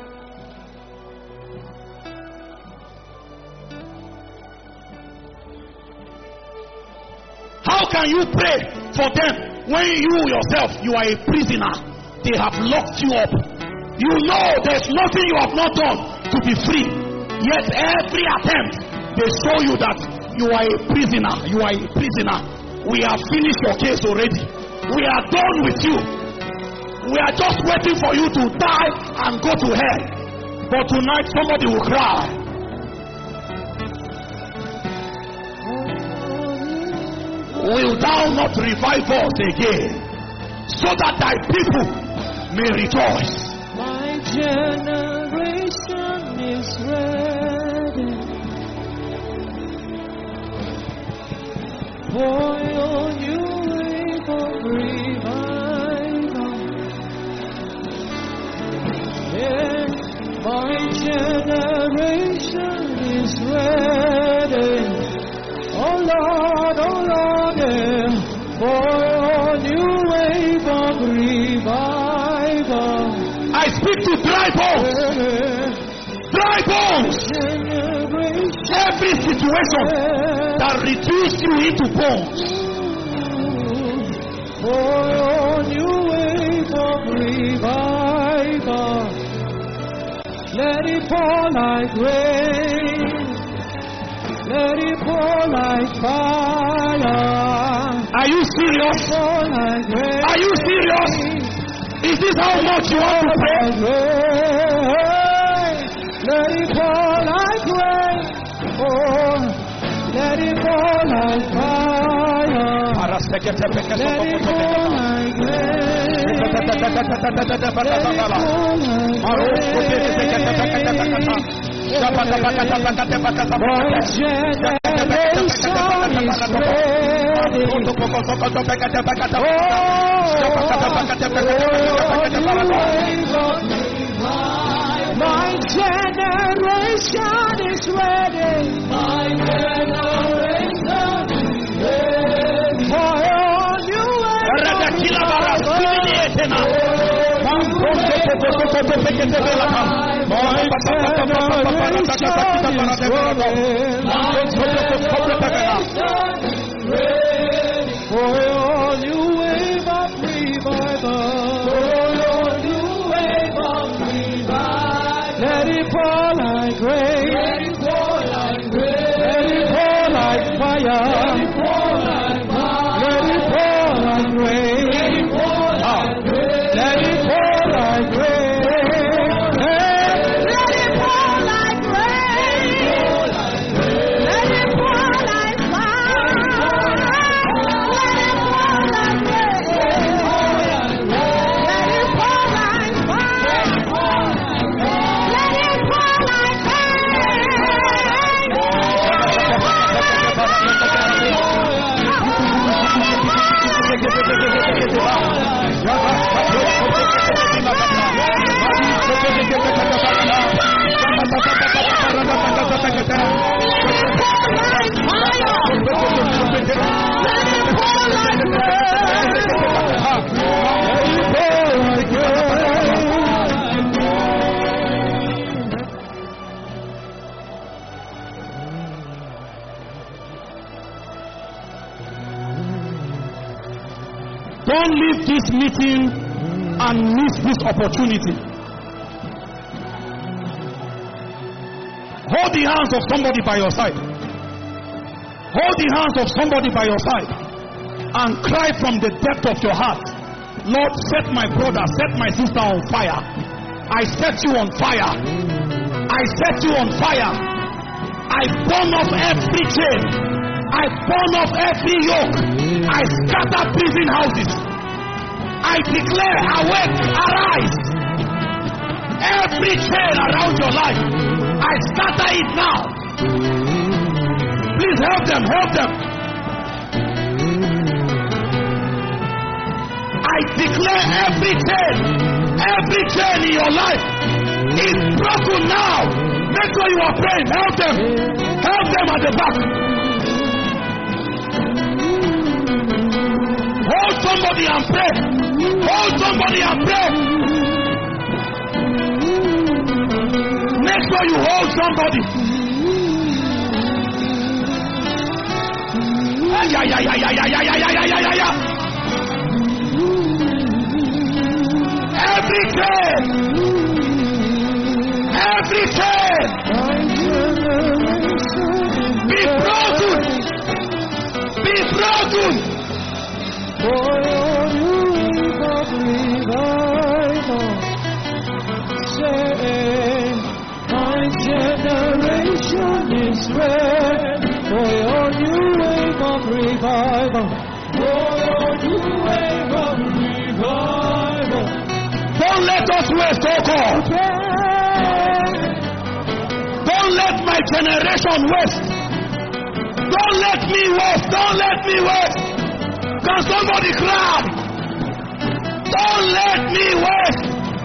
How can you pray for them when you yourself, you are a prisoner? They have locked you up. You know there's nothing you have not done to be free. Yet every attempt, they show you that you are a prisoner. You are a prisoner. We have finished your case already. We are done with you. We are just waiting for you to die and go to hell. But tonight somebody will cry. will thou not revive us again, so that thy people may rejoice? My generation is ready for your new wave of revival. Yeah, my generation is ready. Oh Lord, oh Lord, yeah, for your new wave of revival. I speak to dry bones. Dry bones. Every situation that reduced you into bones. For your new wave of revival, let it fall like rain. Let it fall like fire. Are you serious? Fall like rain. Are you serious? Is this how much you want to pray? Let it fall like rain. Oh, let it fall like fire. Let it fall like rain. Let it fall like rain. My generation is ready. My generation is ready. For your new for your new wave of revival. For your new wave of revival. Let it fall like rain. Let it fall like rain. Let it fall like fire. Let it fall like fire. Let it fall like rain. Let it fall like rain. Let it fall like rain. Let it fall like rain. Let it fall like fire. Let it fall like rain. Let it fall like fire. Let it fall like Don't leave this meeting and miss this opportunity. Hold the hands of somebody by your side. Hold the hands of somebody by your side and cry from the depth of your heart, Lord, set my brother, set my sister on fire. I set you on fire. I set you on fire. I burn off every chain. I burn off every yoke. I scatter prison houses. I declare, awake, arise. Every chain around your life, I scatter it now. Please help them, help them. I declare every chain, every chain in your life is broken now. Make sure you are praying. Help them. Help them at the back. Hold somebody and pray. Hold somebody and pray. Make sure you hold somebody. Yeah, yeah, yeah, yeah, yeah, yeah, yeah, yeah, yeah, yeah. Every chain, every chain, be broken, be broken. For your new of revival, say, my generation is ready. For your new wave of revival. revival. Oh Lord, new wave of revival. Don't let us waste, oh God. Don't let my generation waste. Don't let me waste. Don't let me waste. Can somebody cry? Don't let me waste.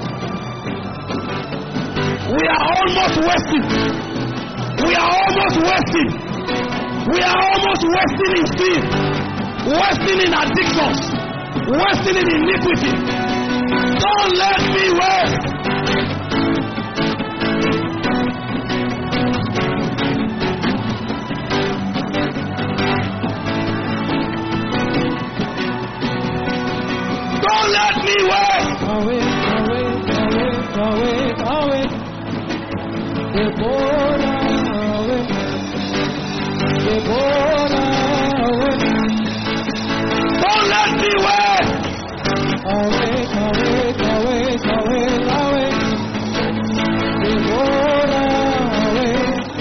We are almost wasting. We are almost wasting. We are almost wasting in sin. Wasting in addictions. Wasting in iniquity. Don't let me waste. Don't let me waste. Away, away, away, away, away. Deborah, away. Deborah, away. Don't let me waste. Away, away, away, away, away. Deborah, away.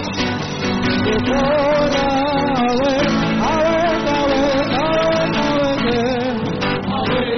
Deborah, away. Away, away, away, away.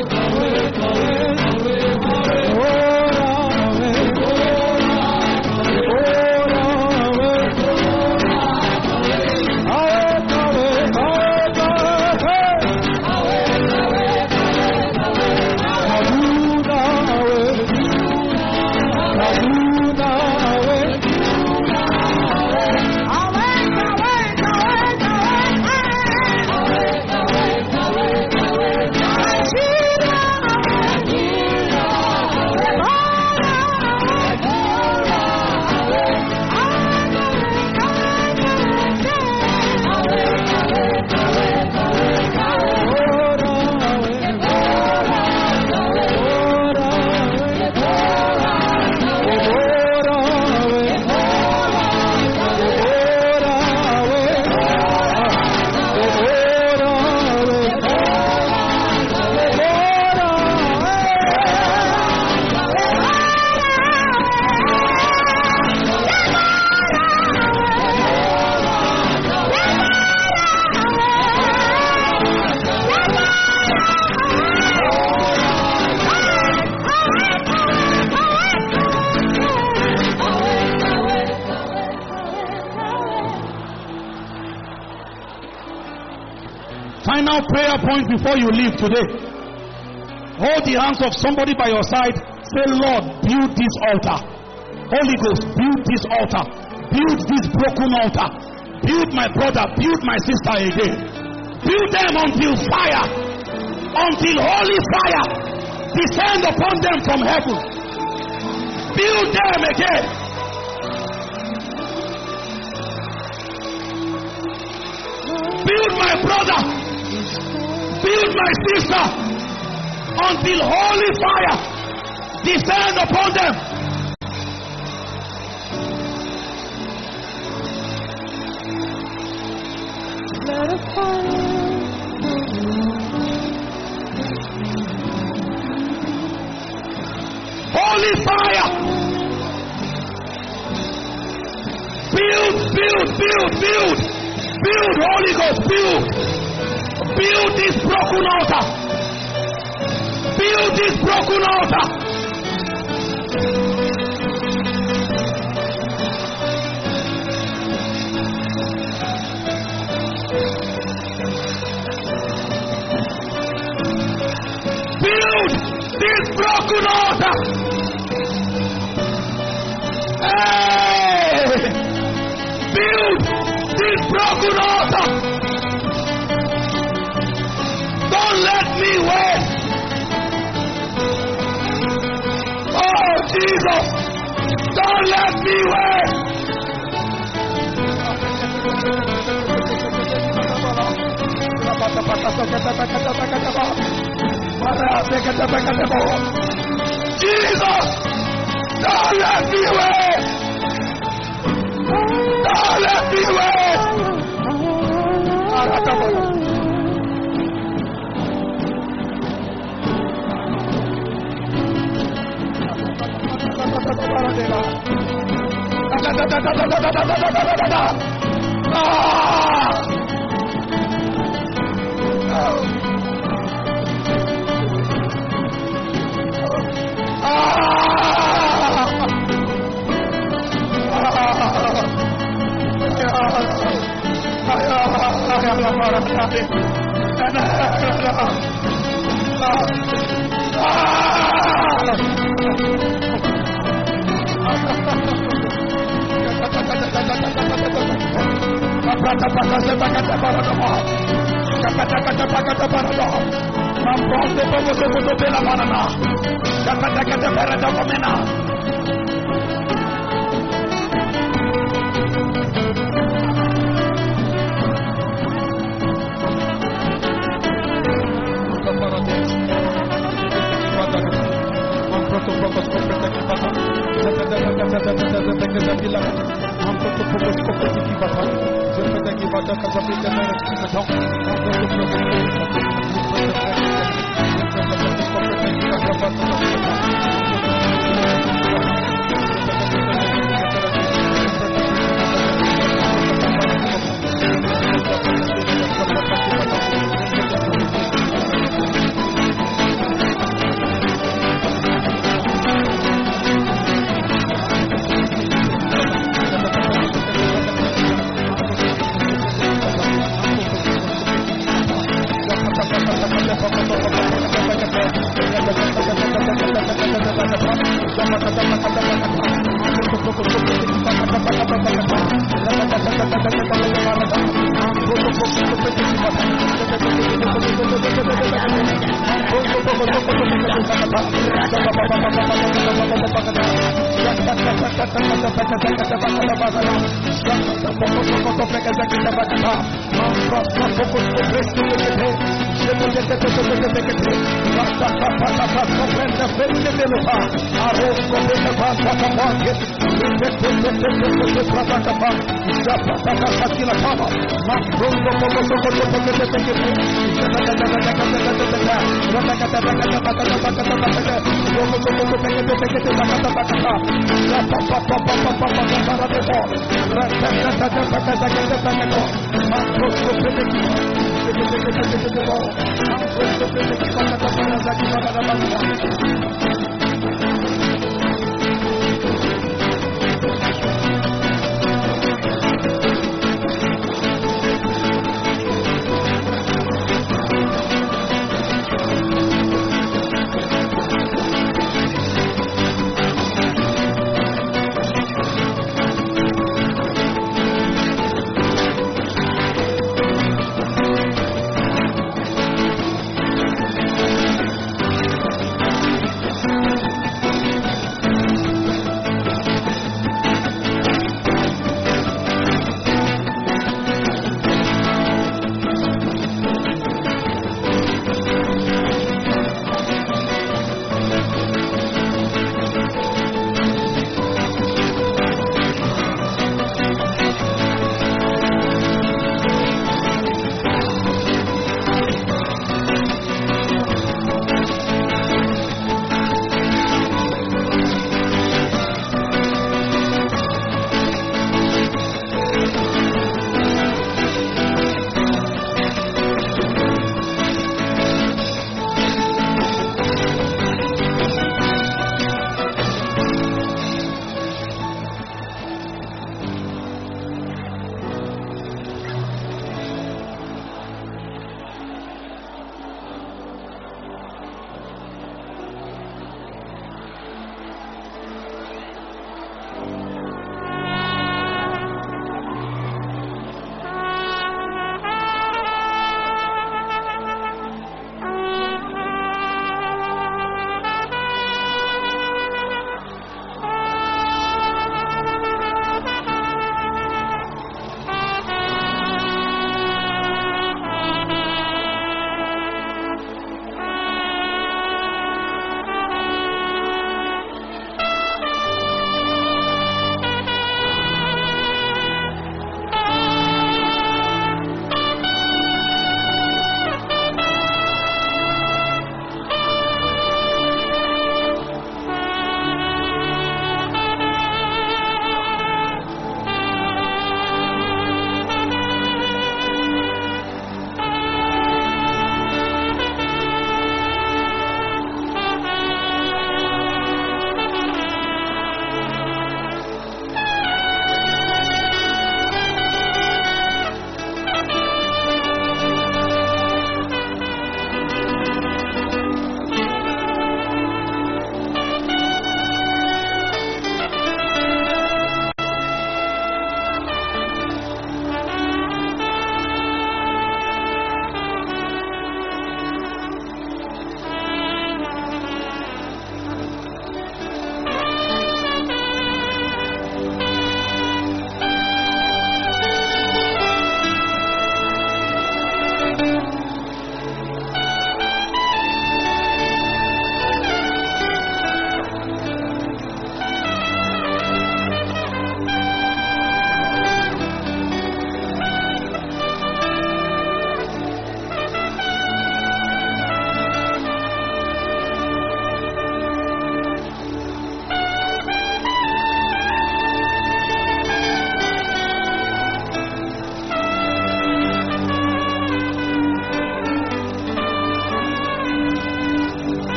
Final prayer point before you leave today. Hold the hands of somebody by your side. Say, Lord, build this altar. Holy Ghost, build this altar. Build this broken altar. Build my brother, build my sister again. Build them until fire, until holy fire descend upon them from heaven. Build them again. Build my brother, build my sister, until holy fire descend upon them. Let us fire. Holy fire. Build, build, build, build. Build, Holy Ghost, build. Build this broken altar. Build this broken altar. Build this broken altar. Hey! Build this broken altar. Don't let me wait. Oh, Jesus. Don't let me wait. Jesus, don't let me wait. Don't let me wait. Ah!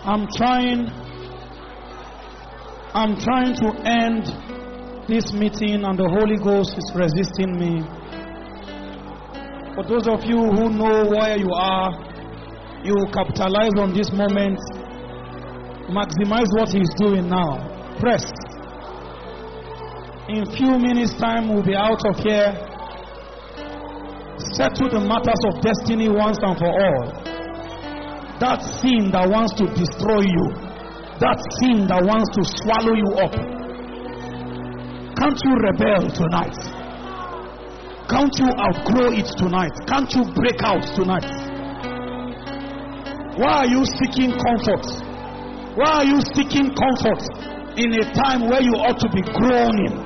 I'm trying, I'm trying to end this meeting, and the Holy Ghost is resisting me. For those of you who know where you are, you capitalize on this moment, maximize what He's doing now. Press. In few minutes' time, we'll be out of here. Settle the matters of destiny once and for all. That sin that wants to destroy you, that sin that wants to swallow you up, can't you rebel tonight? Can't you outgrow it tonight? Can't you break out tonight? Why are you seeking comfort? Why are you seeking comfort in a time where you ought to be groaning?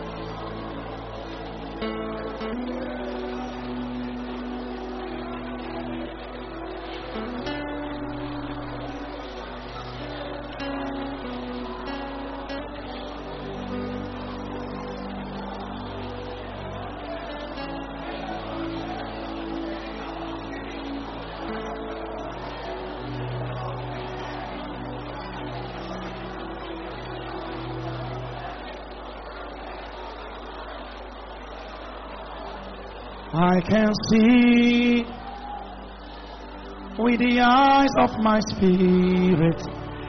I can see with the eyes of my spirit.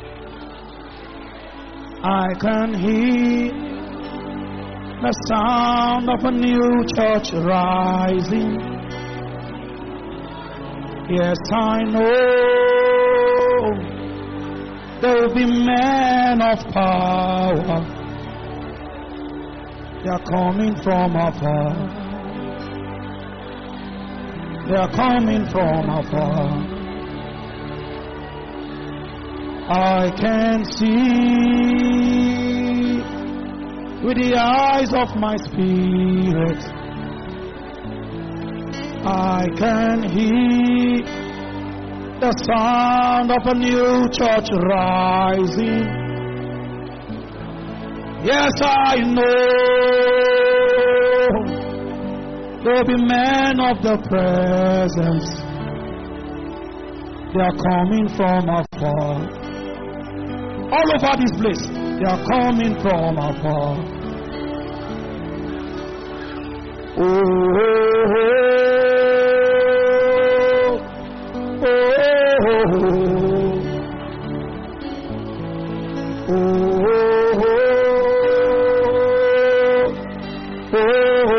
I can hear the sound of a new church rising. Yes, I know there will be men of power. They are coming from afar. They are coming from afar. I can see with the eyes of my spirit. I can hear the sound of a new church rising. Yes, I know there will be men of the presence. They are coming from afar. All over this place, they are coming from afar. Oh, oh, oh, oh, oh, oh.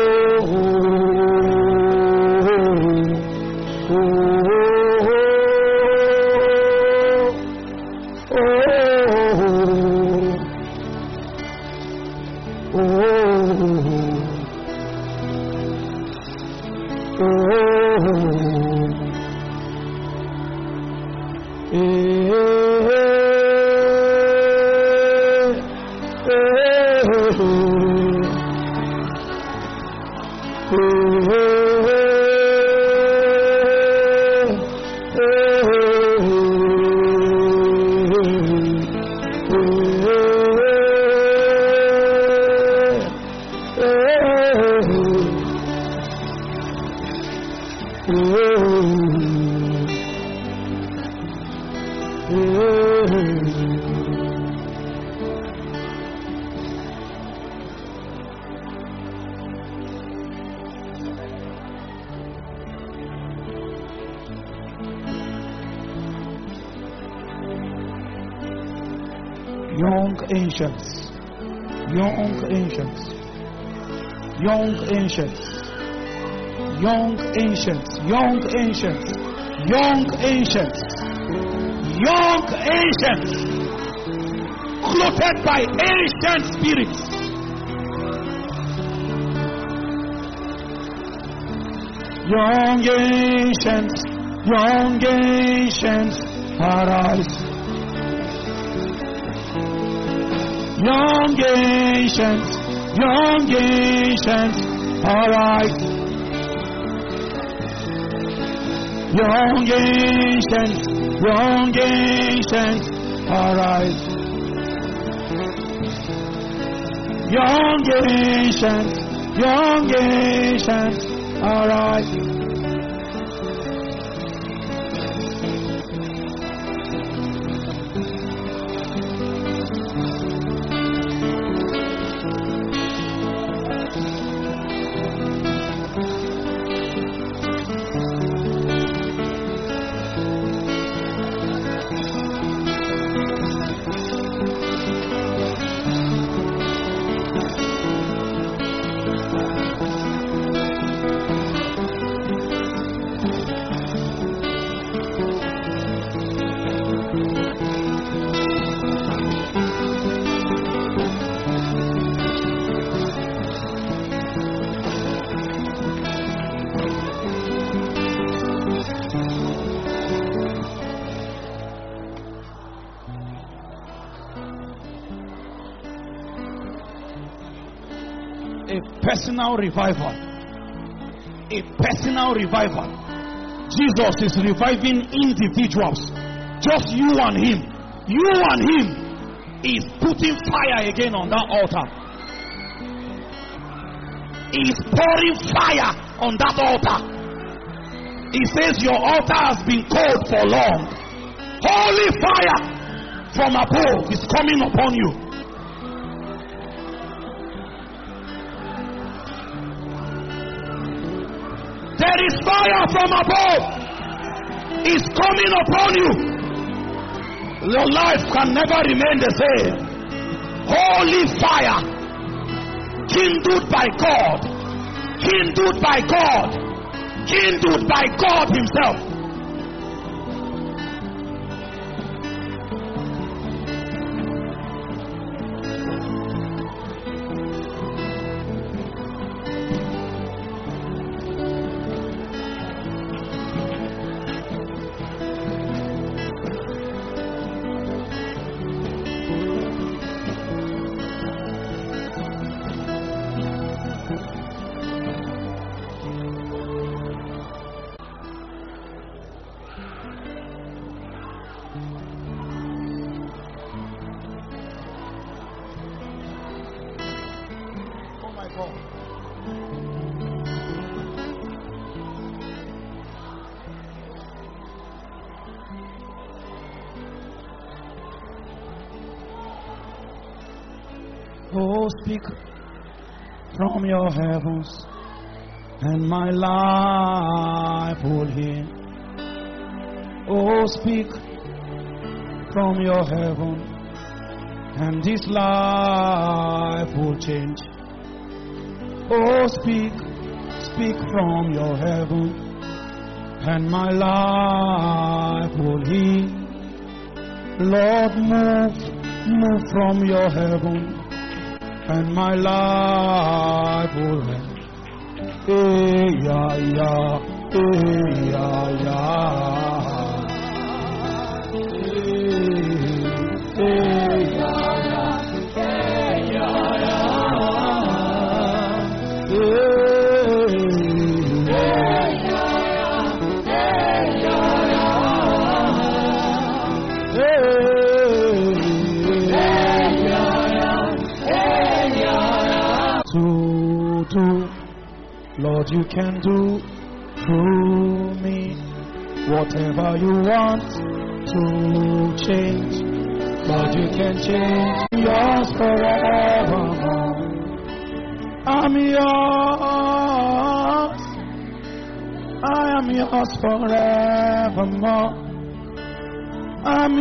Young ancients, young ancients, young ancients, young ancients, young ancients, young ancients, young ancients, clothed by ancient spirits. Young ancients, young ancients, arise. Young ancients, young ancients, arise. Young ancients, young ancients, arise. Young ancients, young ancients, arise. A personal revival. A personal revival. Jesus is reviving individuals. Just you and him. You and him is putting fire again on that altar. He is pouring fire on that altar. He says your altar has been cold for long. Holy fire from above is coming upon you. There is fire from above. It's coming upon you. Your life can never remain the same. Holy fire. Kindled by God. Kindled by God. Kindled by God himself. Oh, speak from your heavens, and my life will hear. Oh, speak from your heaven, and this life will change. Oh, speak, speak from your heaven, and my life will heal. Lord, move, move from your heaven, and my life will end. Eh, yeah, yeah, eh, yeah, yeah. Eh, eh, yeah, yeah, eh, yeah, yeah. Eh, eh, yeah, yeah, eh, yeah, yeah. Eh, To do, Lord, you can do through me whatever you want to change. Lord, you can change. Yours forevermore. I'm yours. I am yours forevermore. I'm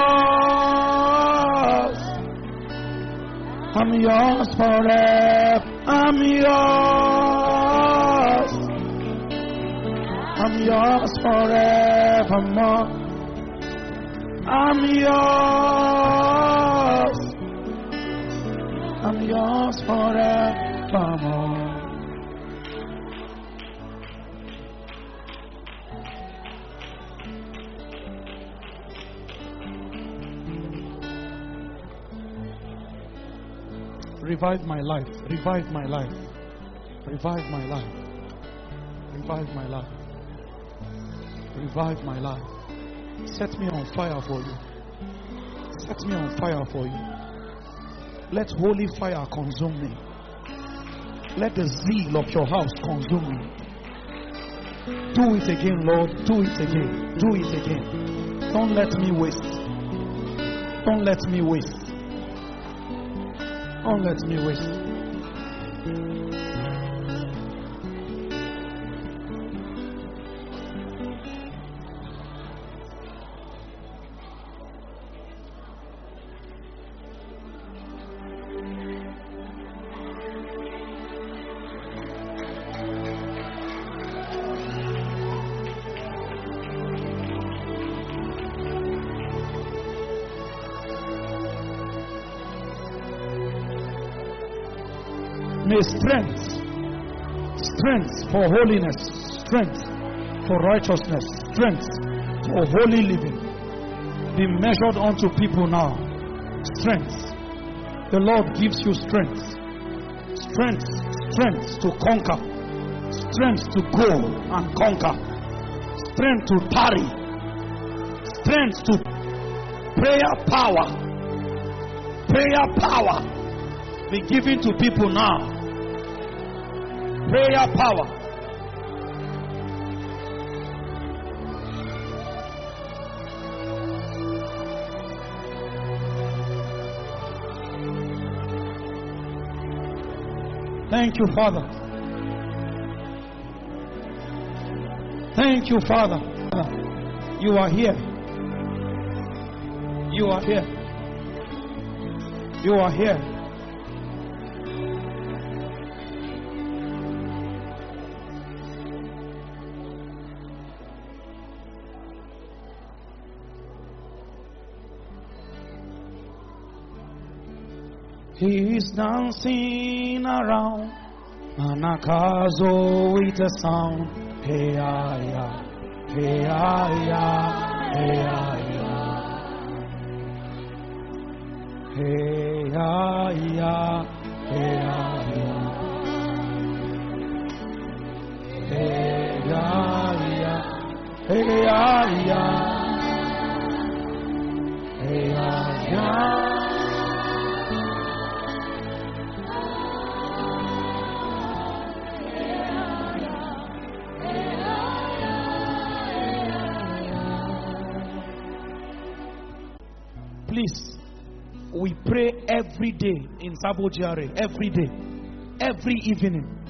yours. I'm yours forever. I'm yours. I'm yours forevermore. I'm yours. I'm yours forevermore. Revive my life. Revive my life. Revive my life. Revive my life. Revive my life. Set me on fire for you. Set me on fire for you. Let holy fire consume me. Let the zeal of your house consume me. Do it again, Lord. Do it again. Do it again. Don't let me waste. Don't let me waste. Don't let me waste. May strength, strength for holiness, strength for righteousness, strength for holy living be measured unto people now. Strength. The Lord gives you strength. Strength, strength to conquer, strength to go and conquer, strength to tarry, strength to prayer power. Prayer power be given to people now. Prayer power. Thank you, Father. Thank you, Father. You are here. You are here. You are here. He is dancing around Manakazo with a sound. Hey, ah, yeah. Hey, ah, yeah. Hey, ah, yeah. Hey, ah, yeah. Hey, ah, yeah. Hey, ah, yeah. Hey, ah, yeah. Hey, ah, yeah. Please, we pray every day in Sabo G R A. Every day. Every evening.